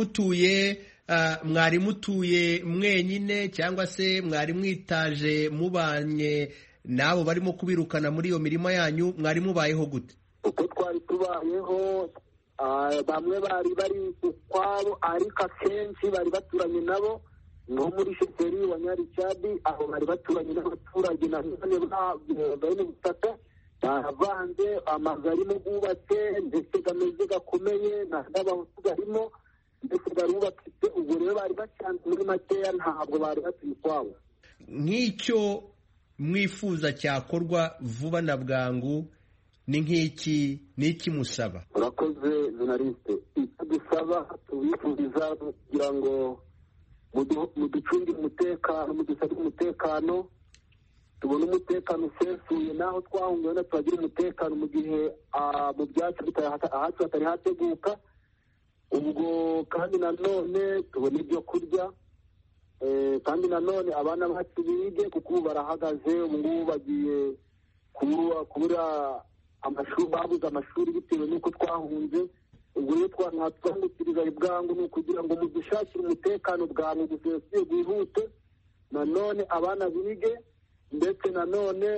mwari mutuye mwenyine, cyangwa se mwari mwitaje mubanye n'abo barimo kubirukana muri iyo mirima yanyu, mwari mubayeho gute? uko twari tubayeho, bamwe bari ukwabo ariko akenshi bari baturanye nabo, nko muri sheferi wa Nyaricadi aho bari baturanye n'abaturage na none bene butaka baravanze, amazu arimo bubatse ndetse gameze gakomeye, n'abahutu garimo ndetse barubakitse. ubwo rero bari bacanze muri makeya, ntabwo bari batuye ukwabo. nk'icyo mwifuza cyakorwa vuba na bwangu ni nk'iki musaba? Urakoze journaliste. Icyo dusaba tubifuriza kugira ngo muducungire umutekano, mudusabire umutekano, tubone umutekano usesuye, naho twahunguye na tubagira umutekano mu gihe mu byacu ahacu hatari hateguka. ubwo kandi nanone tubone ibyo kurya, kandi nanone abana bacu bige, kuko ubu barahagaze, ubu ngubu bagiye kubura amashuri, babuze amashuri bitewe n'uko twahunze. ubwo rero twangukiriza ibwangu ni ukugira ngo mudushakire umutekano bwangu gusesuye bwihute, nanone abana bige, ndetse nanone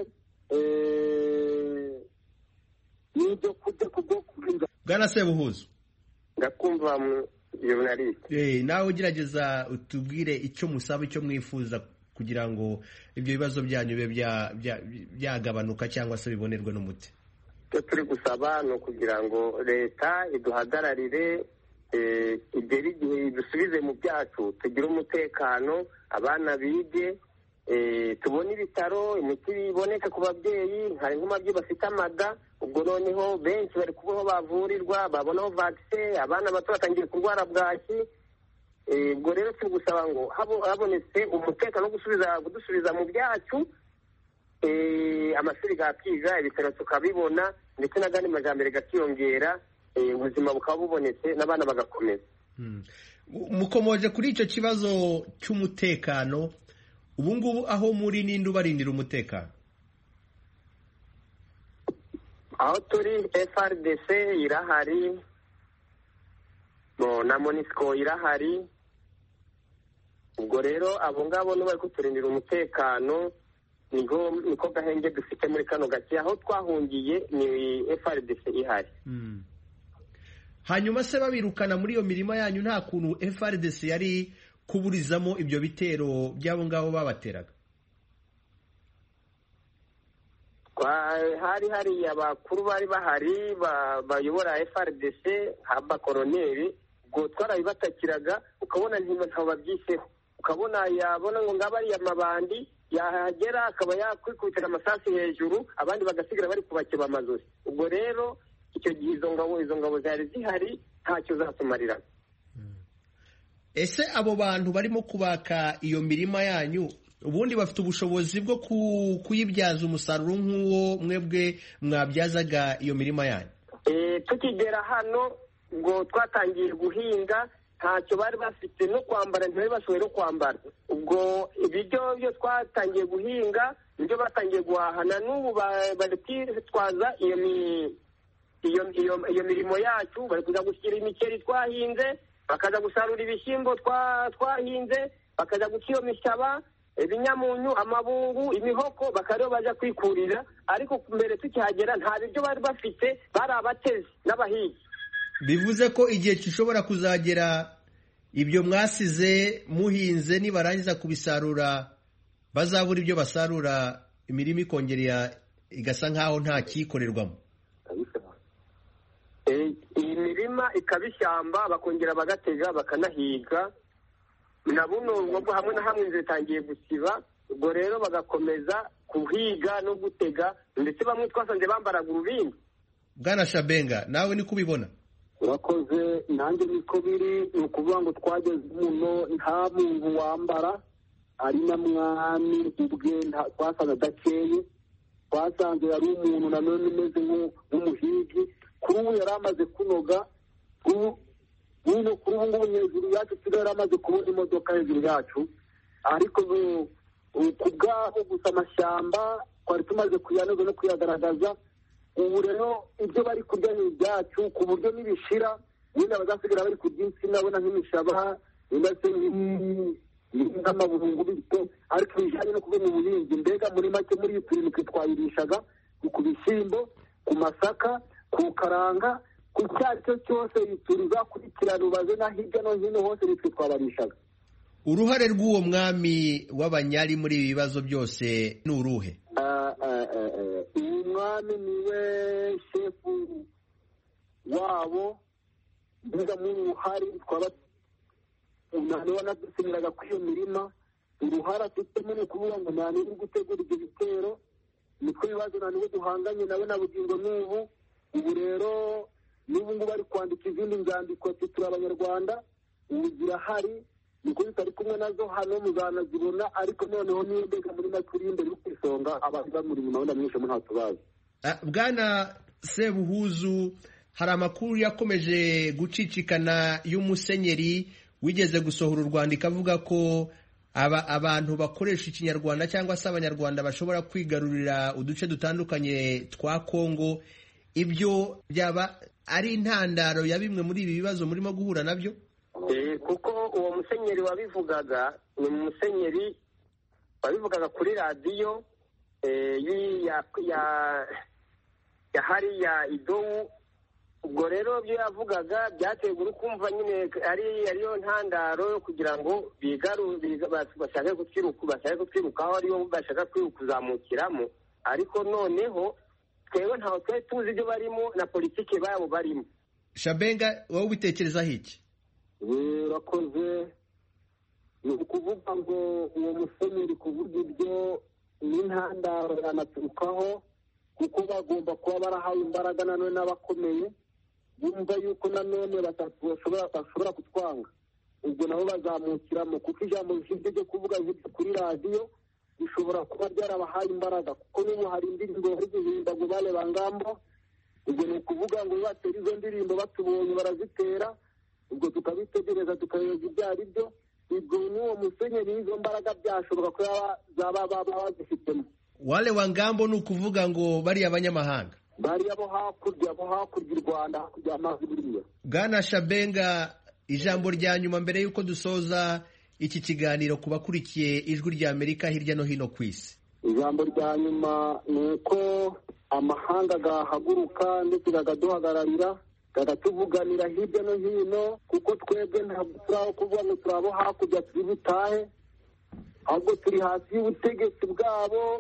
n'ibyo kurya kubwo kurinda. Bwana Sebuhuzu, ndakumva journaliste. nawe ugerageza utubwire icyo musaba, icyo mwifuza kugira ngo ibyo bibazo byanyu bibe byagabanuka cyangwa se bibonerwe n'umuti. icyo turi gusaba ni ukugira ngo leta iduhagararire, igere igihe dusubize mu byacu, tugire umutekano, abana bige, tubone ibitaro, imiti iboneka ku babyeyi, hari nk'umubyeyi bafite amada, ubwo noneho benshi bari kubaho bavurirwa, babonaho vaccine, abana bato batangiye kurwara bwaki. ubwo rero turi gusaba ngo habonetse umutekano wo kudusubiza mu byacu, amashuri gakiga, ibitaro tukabibona, ndetse n'agandi majambere gakiyongera, ubuzima bukaba bubonetse n'abana bagakomeza. mukomoje kuri icyo kibazo cy'umutekano, ubu ngubu aho muri ninde ubarindira umutekano? aho turi FRDC irahari, na MONUSCO irahari. ubwo rero abo ngabo nibo bari kuturindira umutekano, niko gahenge dufite muri kano gace. aho twahungiye ni FRDC ihari. hanyuma se babirukana muri iyo mirima yanyu, nta kuntu FRDC yari kuburizamo ibyo bitero by'abo ngabo babateraga? hari abakuru bari bahari bayobora FRDC nk'abakoroneri, ubwo twarabibatakiraga, ukabona ntaho babyiseho, ukabona yabona ngo ngaba ari amabandi, yahagera akaba yakwikubitira amasasu hejuru, abandi bagasigara bari kubakeba amazosi. ubwo rero icyo gihe izo ngabo zari zihari, ntacyo zatumarira. ese abo bantu barimo kubaka iyo mirima yanyu ubundi bafite ubushobozi bwo kuyibyaza umusaruro nk'uwo mwebwe mwabyazaga iyo mirima yanyu? tukigera hano ngo twatangiye guhinga, ntacyo bari bafite no kwambara, ntibari bashoboye no kwambara. ubwo ibiryo byo twatangiye guhinga nibyo batangiye guhahana, n'ubu bari kwitwaza iyo mirimo yacu, bari kuza gushyira imikeri twahinze, bakaza gusarura ibishyimbo twahinze, bakaza guca iyo mishyaba, ibinyamunyu, amabungu, imihoko, bakariho baja kwikurira. ariko mbere tukihagera nta biryo bari bafite, bari abatezi n'abahigi. bivuze ko igihe gishobora kuzagera ibyo mwasize muhinze nibarangiza kubisarura bazabura ibyo basarura, imirima ikongera igasa nk'aho nta kikorerwamo. iyi mirima ikaba ishyamba, bakongera bagatega bakanahiga, na buno ngo hamwe na hamwe inzu itangiye gusiba. ubwo rero bagakomeza kuhiga no gutega, ndetse bamwe twasanze bambaraga urubindi. Bwana Shabenga, nawe niko ubibona? urakoze, nanjye niko biri. ni ukuvuga ngo twageze muno nta muntu wambara, ari na mwami ubwe twasanze adakeye, twasanze yari umuntu nanone umeze nk'umuhigi. kuri ubu yari amaze kunoga, kuri ubu ngubu hejuru yacu tuba yari amaze kubona imodoka hejuru yacu. ariko ku bwabo gusa amashyamba twari tumaze kuyanoza no kuyagaragaza. ubu rero ibyo bari kurya ni ibyacu, ku buryo nibishira wenda bazasigara bari kurya insina, wenda nk'imishaba, wenda se nk'amaburungu bito. ariko ibijyanye no kuba mu buhinzi, mbega muri make muri iyi turindwi twayirishaga ku bishyimbo, ku masaka, ku karanga ku cyari cyo cyose tuzakurikirana ubaze na hirya no hino hose nitwe twabarishaga. Uruhare rw'uwo mwami w'Abanyari muri ibi bibazo byose ni uruhe? Uyu mwami niwe shefu wabo, mbega mu ruhare twaba umwana wanadusimiraga kuri iyo mirima. Uruhare afitemo ni ukuvuga ngo nta n'uri gutegura ibyo bitero, nitwe bibazo nta n'uwo duhanganye nawe na bugingo n'ubu. Ubu rero n'ubu ngubu bari kwandika izindi nzandiko ati turi Abanyarwanda, ubu zirahari, niko tutari kumwe nazo hano muzanazibona, ariko noneho niyo mbega muri makuru imbere yo kwisonga abantu bamuri inyuma wenda mwinshi mu ntatubazi. Bwana Sebuhuzu, hari amakuru yakomeje gucicikana y'umusenyeri wigeze gusohora urwandiko avuga ko abantu bakoresha ikinyarwanda cyangwa se Abanyarwanda bashobora kwigarurira uduce dutandukanye twa Kongo. Ibyo byaba ari intandaro ya bimwe muri ibi bibazo murimo guhura nabyo? Kuko uwo musenyeri wabivugaga ni umusenyeri wabivugaga kuri radiyo ya hariya Idowu. Ubwo rero ibyo yavugaga byaterwa urukumva nyine ariyo ntandaro yo kugira ngo bashake kutwirukaho, ariyo bashaka kuzamukiramo. Ariko noneho twewe ntawe twari tuzi ibyo barimo na politiki babo barimo. Shabenga, wowe ubitekerezaho iki? Urakoze. Ni ukuvuga ngo uwo musenyeri kuvuga ibyo n'intandaro yanaturukaho, kuko bagomba kuba barahawe imbaraga nanone n'abakomeye bumva yuko nanone bashobora kutwanga. Ubwo nabo bazamukiramo, kuko ijambo rishinzwe ryo kuvuga kuri radiyo bishobora kuba byarabahaye imbaraga, kuko n'ubu hari indirimbo bari guhimba ngo bale bangambo. Ubwo ni ukuvuga ngo batera izo ndirimbo batubonye barazitera, ubwo tukabitegereza tukareba ibyo ari byo. Ubwo n'uwo musenyeri n'izo mbaraga byashoboka ko zaba bazifitemo. Wale wangambo ni ukuvuga ngo bariya abanyamahanga, bariya bo hakurya u Rwanda, hakurya amazi buriya. Bwana Shabenga, ijambo rya nyuma mbere y'uko dusoza iki kiganiro ku bakurikiye Ijwi rya Amerika hirya no hino ku isi. Ijambo rya nyuma ni uko amahanga gahaguruka ndetse gagaduhagararira, gagatuvuganira hirya no hino, kuko twebwe ntabwo turaho kuvuga ngo turabo hakurya turi butahe, ahubwo turi hasi y'ubutegetsi bwabo.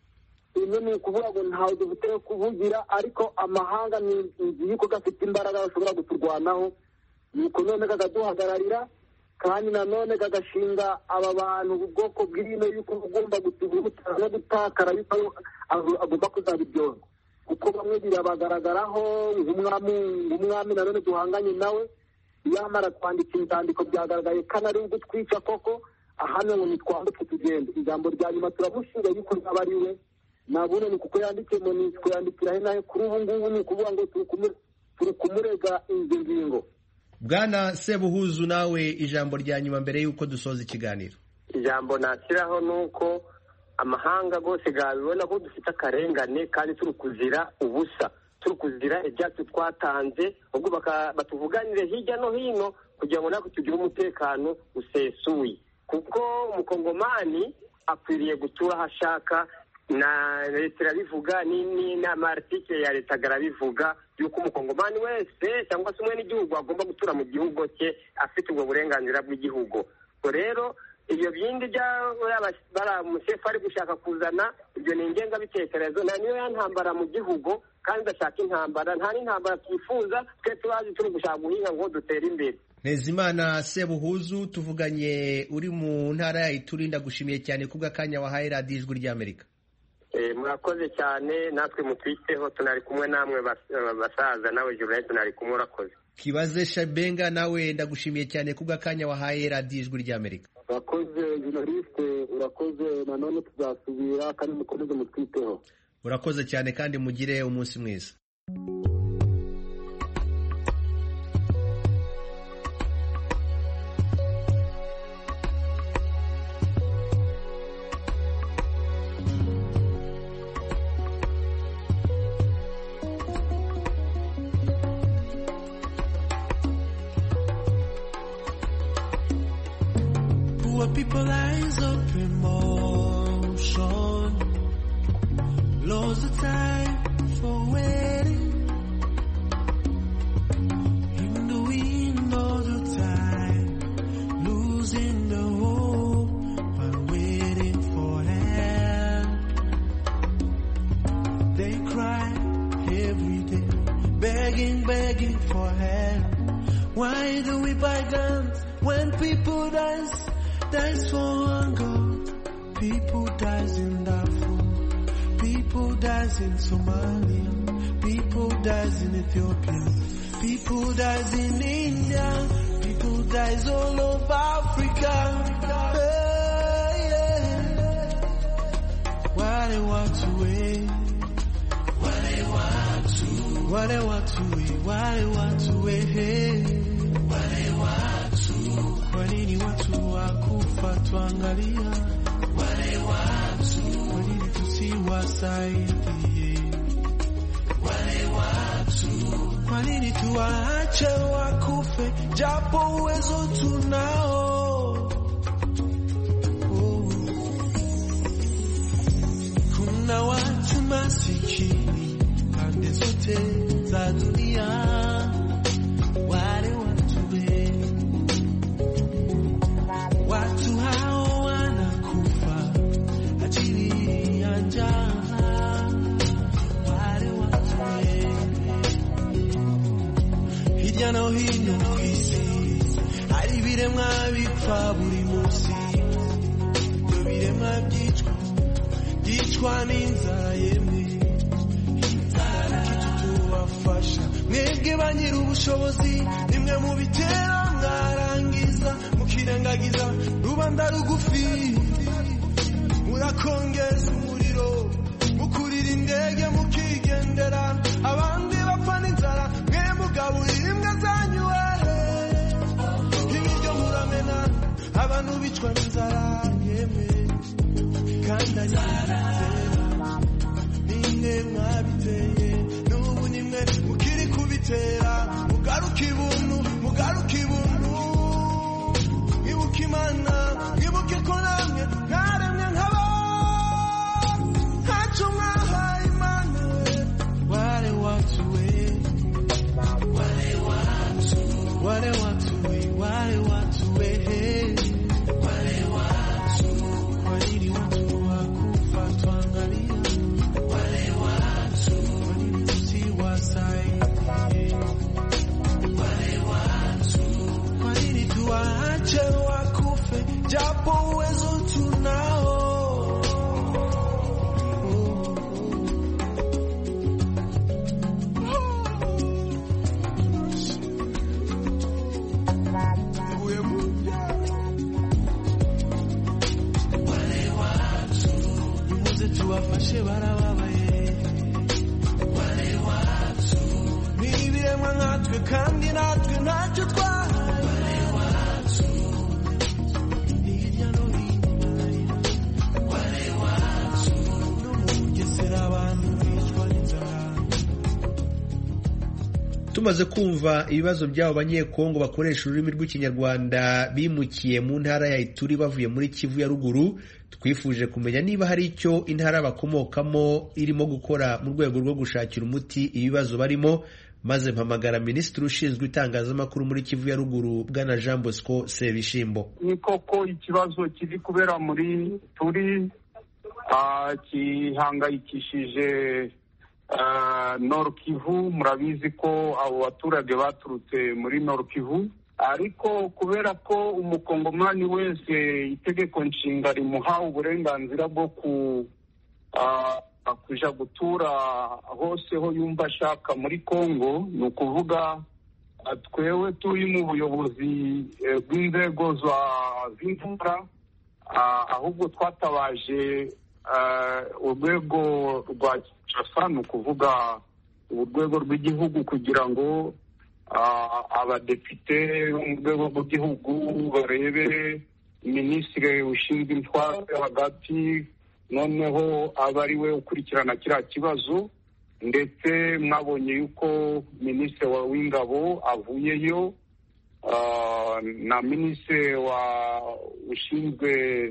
Ino ni ukuvuga ngo ntawe dufite kuvugira, ariko amahanga ni inzu yuko gafite imbaraga bashobora kuturwanaho, nuko none kagaduhagararira, kandi nanone kagashinga aba bantu ubwoko bw'ino yuko ugomba gutubutana no gutakara, yuko agomba kuzabiryoha, kuko bamwe birabagaragaraho nk'umwami nanone duhanganye nawe yamara kwandika inzandiko byagaragaye kandi ari ugutwica koko, ahano ngo nitwambuke tugende. Ijambo rya nyuma turamushinga yuko naba ari we nabone, ni kuko yandike ngo nitwandikira he nahe. Kuri ubu ngubu ni ukuvuga ngo turi kumurega izi ngingo. Bwana Sebuhuzu, nawe ijambo rya nyuma mbere y'uko dusoza ikiganiro. Ijambo nashyiraho ni uko amahanga rwose gabibona ko dufite akarengane kandi turi kuzira ubusa, turi kuzira ibyacu twatanze, ubwo batuvuganire hirya no hino kugira ngo natwe tugire umutekano usesuye, kuko umukongomani akwiriye gutura aho ashaka, na leta irabivuga, n'inama article ya leta garabivuga yuko umukongomani wese cyangwa se umwe n'igihugu agomba gutura mu gihugu cye afite ubwo burenganzira bw'igihugu. So rero ibyo bindi bara umushefu ari gushaka kuzana, ibyo ni ingengabitekerezo, nta niyo yantambara mu gihugu kandi ndashaka intambara, nta n'intambara twifuza, twe tubazi turi gushaka guhinga ngo dutere imbere. Ntezimana Sebuhuzu, tuvuganye uri mu ntara ya Ituri, ndagushimiye cyane kubw'akanya wahaye radiyo Ijwi rya Amerika. Murakoze cyane, natwe mutwiteho, tunari kumwe namwe basaza, nawe Juvenal tunari kumwe. Urakoze. Kibaze Shabenga, nawe ndagushimiye cyane kubw'akanya wahaye radiyo Ijwi rya Amerika. Urakoze journaliste, urakoze, nanone tuzasubira kandi mukomeze mutwiteho. Urakoze cyane kandi mugire umunsi mwiza. People eyes up emotion, lost the time for waiting. begging for help. Why do we buy guns when people dies for hunger? People dies in Darfur, people dies in Somalia, people dies in Ethiopia, people dies in India, people dies all over Africa. Why they want to wait? Why they want to wait? Why they want to wait? Why they want to kwa nini watu wakufa tuangalia? Why they want to? Kwa nini tusiwasaidie? Why they want to? Kwa nini tuwaache wakufe japo uwezo tunao? Kuna watu masikini pande zote za dunia, wale watu watu hao wanakufa ajili ya njaa, wale watu hirya no hino ku isi hari ibiremwa bipfa buri munsi, ibyo biremwa byicwa n'inzara yemwe, inzara kitubafasha mwebwe banyiri ubushobozi, nimwe mu bitera mwarangiza mukirengagiza rubanda rugufi, murakongeza umuriro mukurira indege mukigendera, abandi bapfa n'inzara mwe mugaburira imbwa zanyu, ibiryo muramena abantu bicwa n'inzara yemwe, kandi nimwe mwabiteye n'ubu nimwe mukiri kubitera, mugaruka ibuntu mwibuke Imana, mwibuke ko namwe mwaremwe nk'aba, ntacyo mwahaye Imana. Wale watu kwa nini watu wakufa tuangalia? Wale watu kwa nini tusiwasaidie? Wale watu kwa nini tuwaache wakufe japo uwezo tunao? Tuwafashe barababaye, wale watu nibiremwa natwe kandi natwe ntacyo twahaye, wale watu hirya no hino, wale watu no mu Bugesera abantu bicwa n'inzara. Tumaze kumva ibibazo by'abo banyekongo bakoresha ururimi rw'ikinyarwanda bimukiye mu ntara ya Ituri bavuye muri Kivu ya ruguru, twifuje kumenya niba hari icyo intara bakomokamo irimo gukora mu rwego rwo gushakira umuti ibibazo barimo, maze mpamagara Minisitiri ushinzwe itangazamakuru muri Kivu ya ruguru Bwana Jean Bosco Sebishimbo. Ni koko ikibazo kiri kubera muri Turi kihangayikishije Nord Kivu. Murabizi ko abo baturage baturutse muri Nord Kivu, ariko kubera ko umukongomani wese itegeko nshinga rimuha uburenganzira bwo kuja gutura hose ho yumva ashaka muri Kongo, ni ukuvuga twewe turi mu buyobozi bw'inzego z'intara, ahubwo twatabaje urwego rwa Kinshasa, ni ukuvuga urwego rw'igihugu, kugira ngo abadepite bo mu rwego rw'igihugu barebe minisitiri ushinzwe intwaro hagati, noneho aba ari we ukurikirana kiriya kibazo. Ndetse mwabonye yuko minisitiri w'ingabo avuyeyo, na minisitiri ushinzwe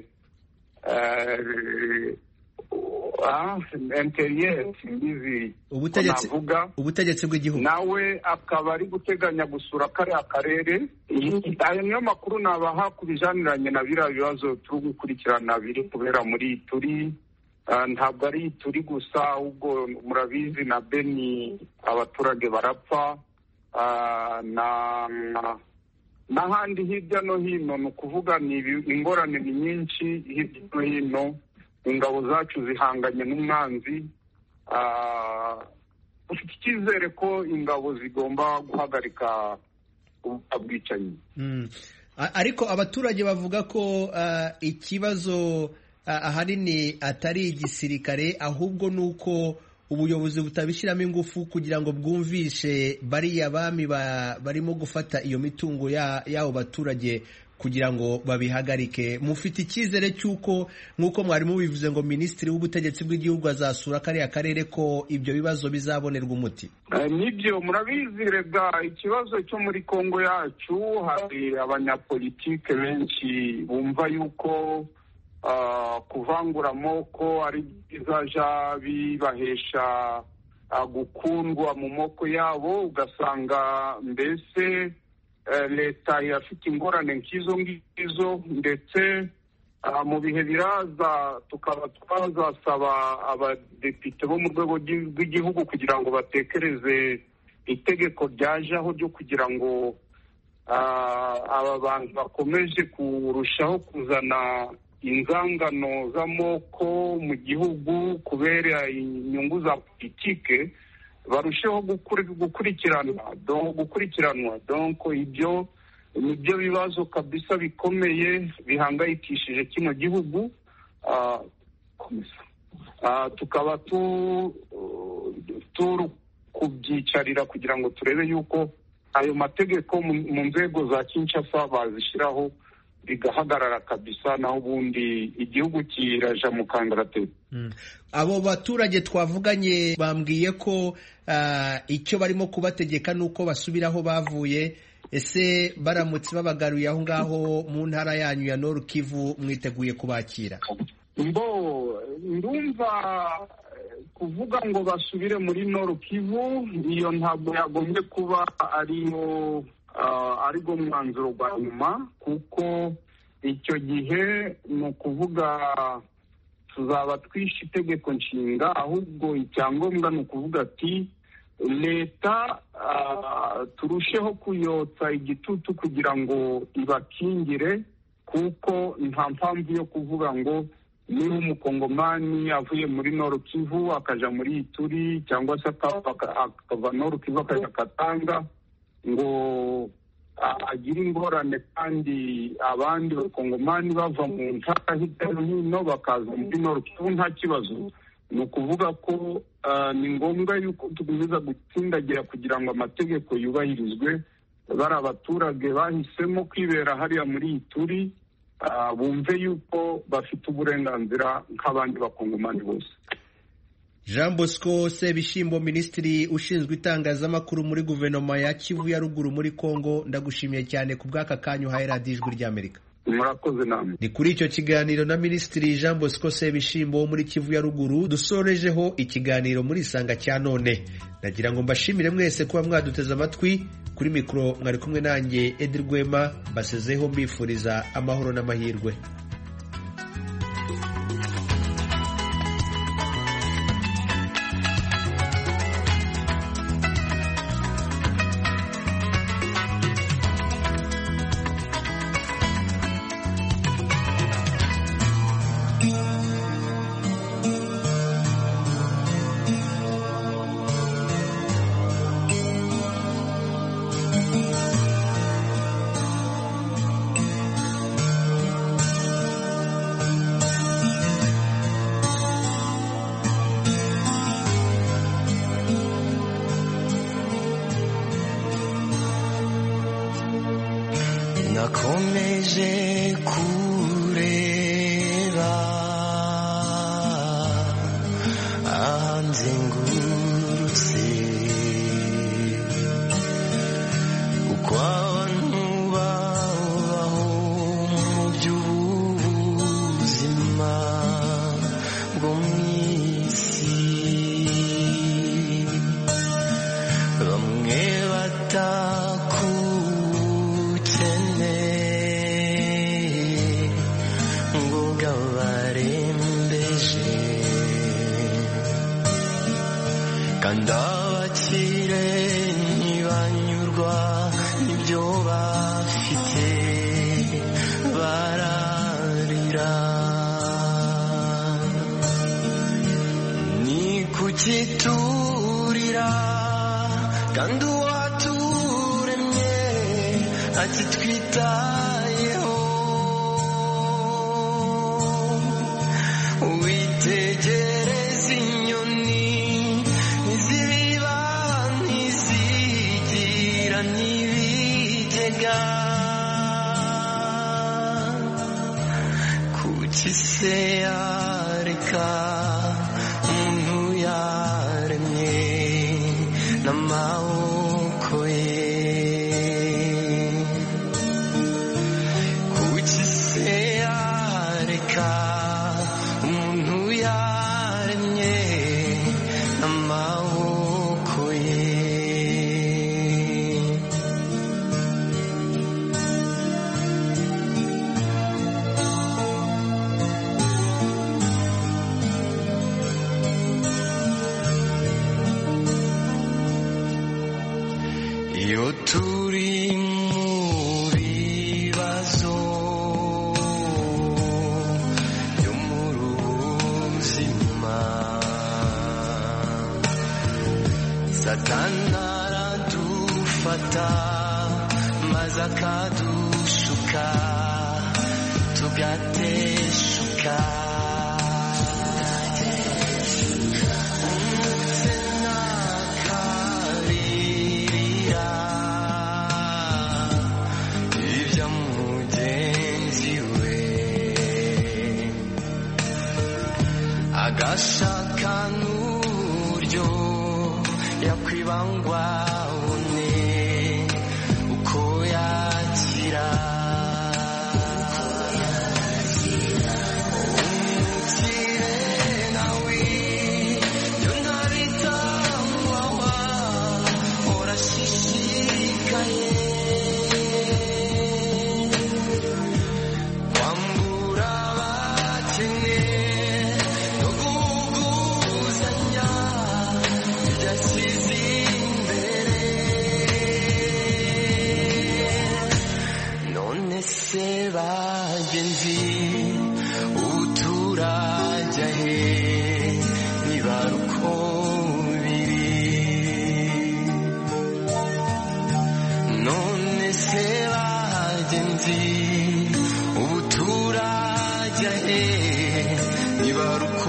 ubutegetsi bw'igihugu nawe akaba ari guteganya gusura kariya karere. Ayo niyo makuru nabaha ku bijaniranye na biriya bibazo turi gukurikirana biri kubera muri Turi ntabwo ari turi gusa, ahubwo murabizi na Beni abaturage barapfa, n'ahandi hirya no hino. Ni ukuvuga ni ingorane ni nyinshi hirya no hino. Ingabo zacu zihanganye n'umwanzi. Ufite icyizere ko ingabo zigomba guhagarika ubwicanyi. Ariko abaturage bavuga ko ikibazo ahanini atari igisirikare, ahubwo nuko ubuyobozi butabishyiramo ingufu kugira ngo bwumvishe bariya bami barimo gufata iyo mitungo y'abo baturage kugira ngo babihagarike. Mufite icyizere cy'uko nk'uko mwarimu bivuze ngo minisitiri w'ubutegetsi bw'igihugu azasura kariya karere ko ibyo bibazo bizabonerwa umuti? Nibyo, murabizi rega ikibazo cyo muri Kongo yacu, hari abanyapolitike benshi bumva yuko kuvangura amoko ari bizaja bibahesha gukundwa mu moko yabo, ugasanga mbese leta irafite ingorane nk'izo ngizo, ndetse mu bihe biraza tukaba twazasaba abadepite bo mu rwego rw'igihugu kugira ngo batekereze itegeko ryajeho ryo kugira ngo aba bantu bakomeje kurushaho kuzana inzangano z'amoko mu gihugu kubera inyungu za politike, barusheho gukurikiranwa. Donc ibyo nibyo bibazo kabisa bikomeye bihangayikishije kino gihugu. Tukaba turi kubyicarira kugira ngo turebe yuko ayo mategeko mu nzego za Kinshasa bazishyiraho bigahagarara kabisa, naho ubundi igihugu kiraja mu kangaratete. Abo baturage twavuganye bambwiye ko icyo barimo kubategeka nuko basubira aho bavuye. Ese baramutse babagaruye aho ngaho mu ntara yanyu ya Nord Kivu, mwiteguye kubakira? Ndumva kuvuga ngo basubire muri Nord Kivu, iyo ntabwo yagombye kuba ariyo ariko mwanzuro gwa nyuma, kuko icyo gihe ni ukuvuga tuzaba twishe itegeko nshinga. Ahubwo icyangombwa ni ukuvuga ati leta turusheho kuyotsa igitutu kugira ngo ibakingire, kuko nta mpamvu yo kuvuga ngo niba umukongomani avuye muri Nord Kivu akaja muri Ituri cyangwa se akava Nord Kivu akaja Katanga ngo agira ingorane, kandi abandi bakongomani bava mu ntara hirya no hino bakaza muri Nord Kivu nta kibazo. Ni ukuvuga ko ni ngombwa yuko tukomeza gutsindagira kugira ngo amategeko yubahirizwe. Bari abaturage bahisemo kwibera hariya muri Ituri, bumve yuko bafite uburenganzira nk'abandi bakongomani bose. Jean Bosco Sebishimbo, Minisitiri ushinzwe itangazamakuru muri guverinoma ya Kivu ya ruguru muri Kongo, ndagushimiye cyane ku bw'aka kanya uhaye radiyo Ijwi ry'Amerika. Murakoze namwe. Ni kuri icyo kiganiro na Minisitiri Jean Bosco Sebishimbo wo muri Kivu ya ruguru dusorejeho ikiganiro muri Isanga cya none. Nagira ngo mbashimire mwese kuba mwaduteze amatwi. Kuri mikoro mwari kumwe nanjye Edi Rwema, basezeho mbifuriza amahoro n'amahirwe. nakomeje kureba ahanzengurutse uko abantu babaho mu by'ubuzima bwo mu isi, bamwe batakukeneye akitwitayeho witegereza inyoni ntizibiba ntizigira n'ibigega kuki se yareka umuntu yaremye n'amaboko ye kuki se yareka umuntu yaremye n'amaboko ye iyo turi mu bibazo byo muri ubuzima satani aradufata maze akadushuka tugateshuka agashaka n'uburyo yakwibangwa une uko yakira umukire nawe yo ntabitangwawa urashishikaye kwambura abakene se bagenzi uturajya he nibaruko biri none se bagenzi uturajya he nibaruko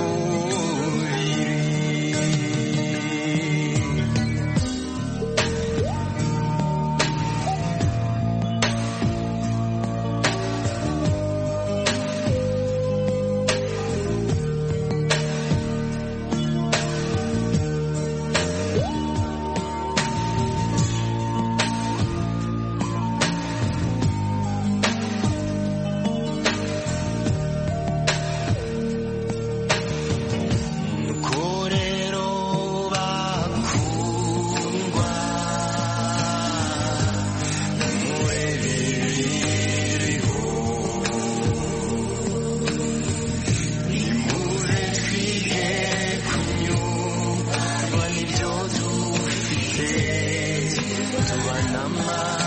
Mama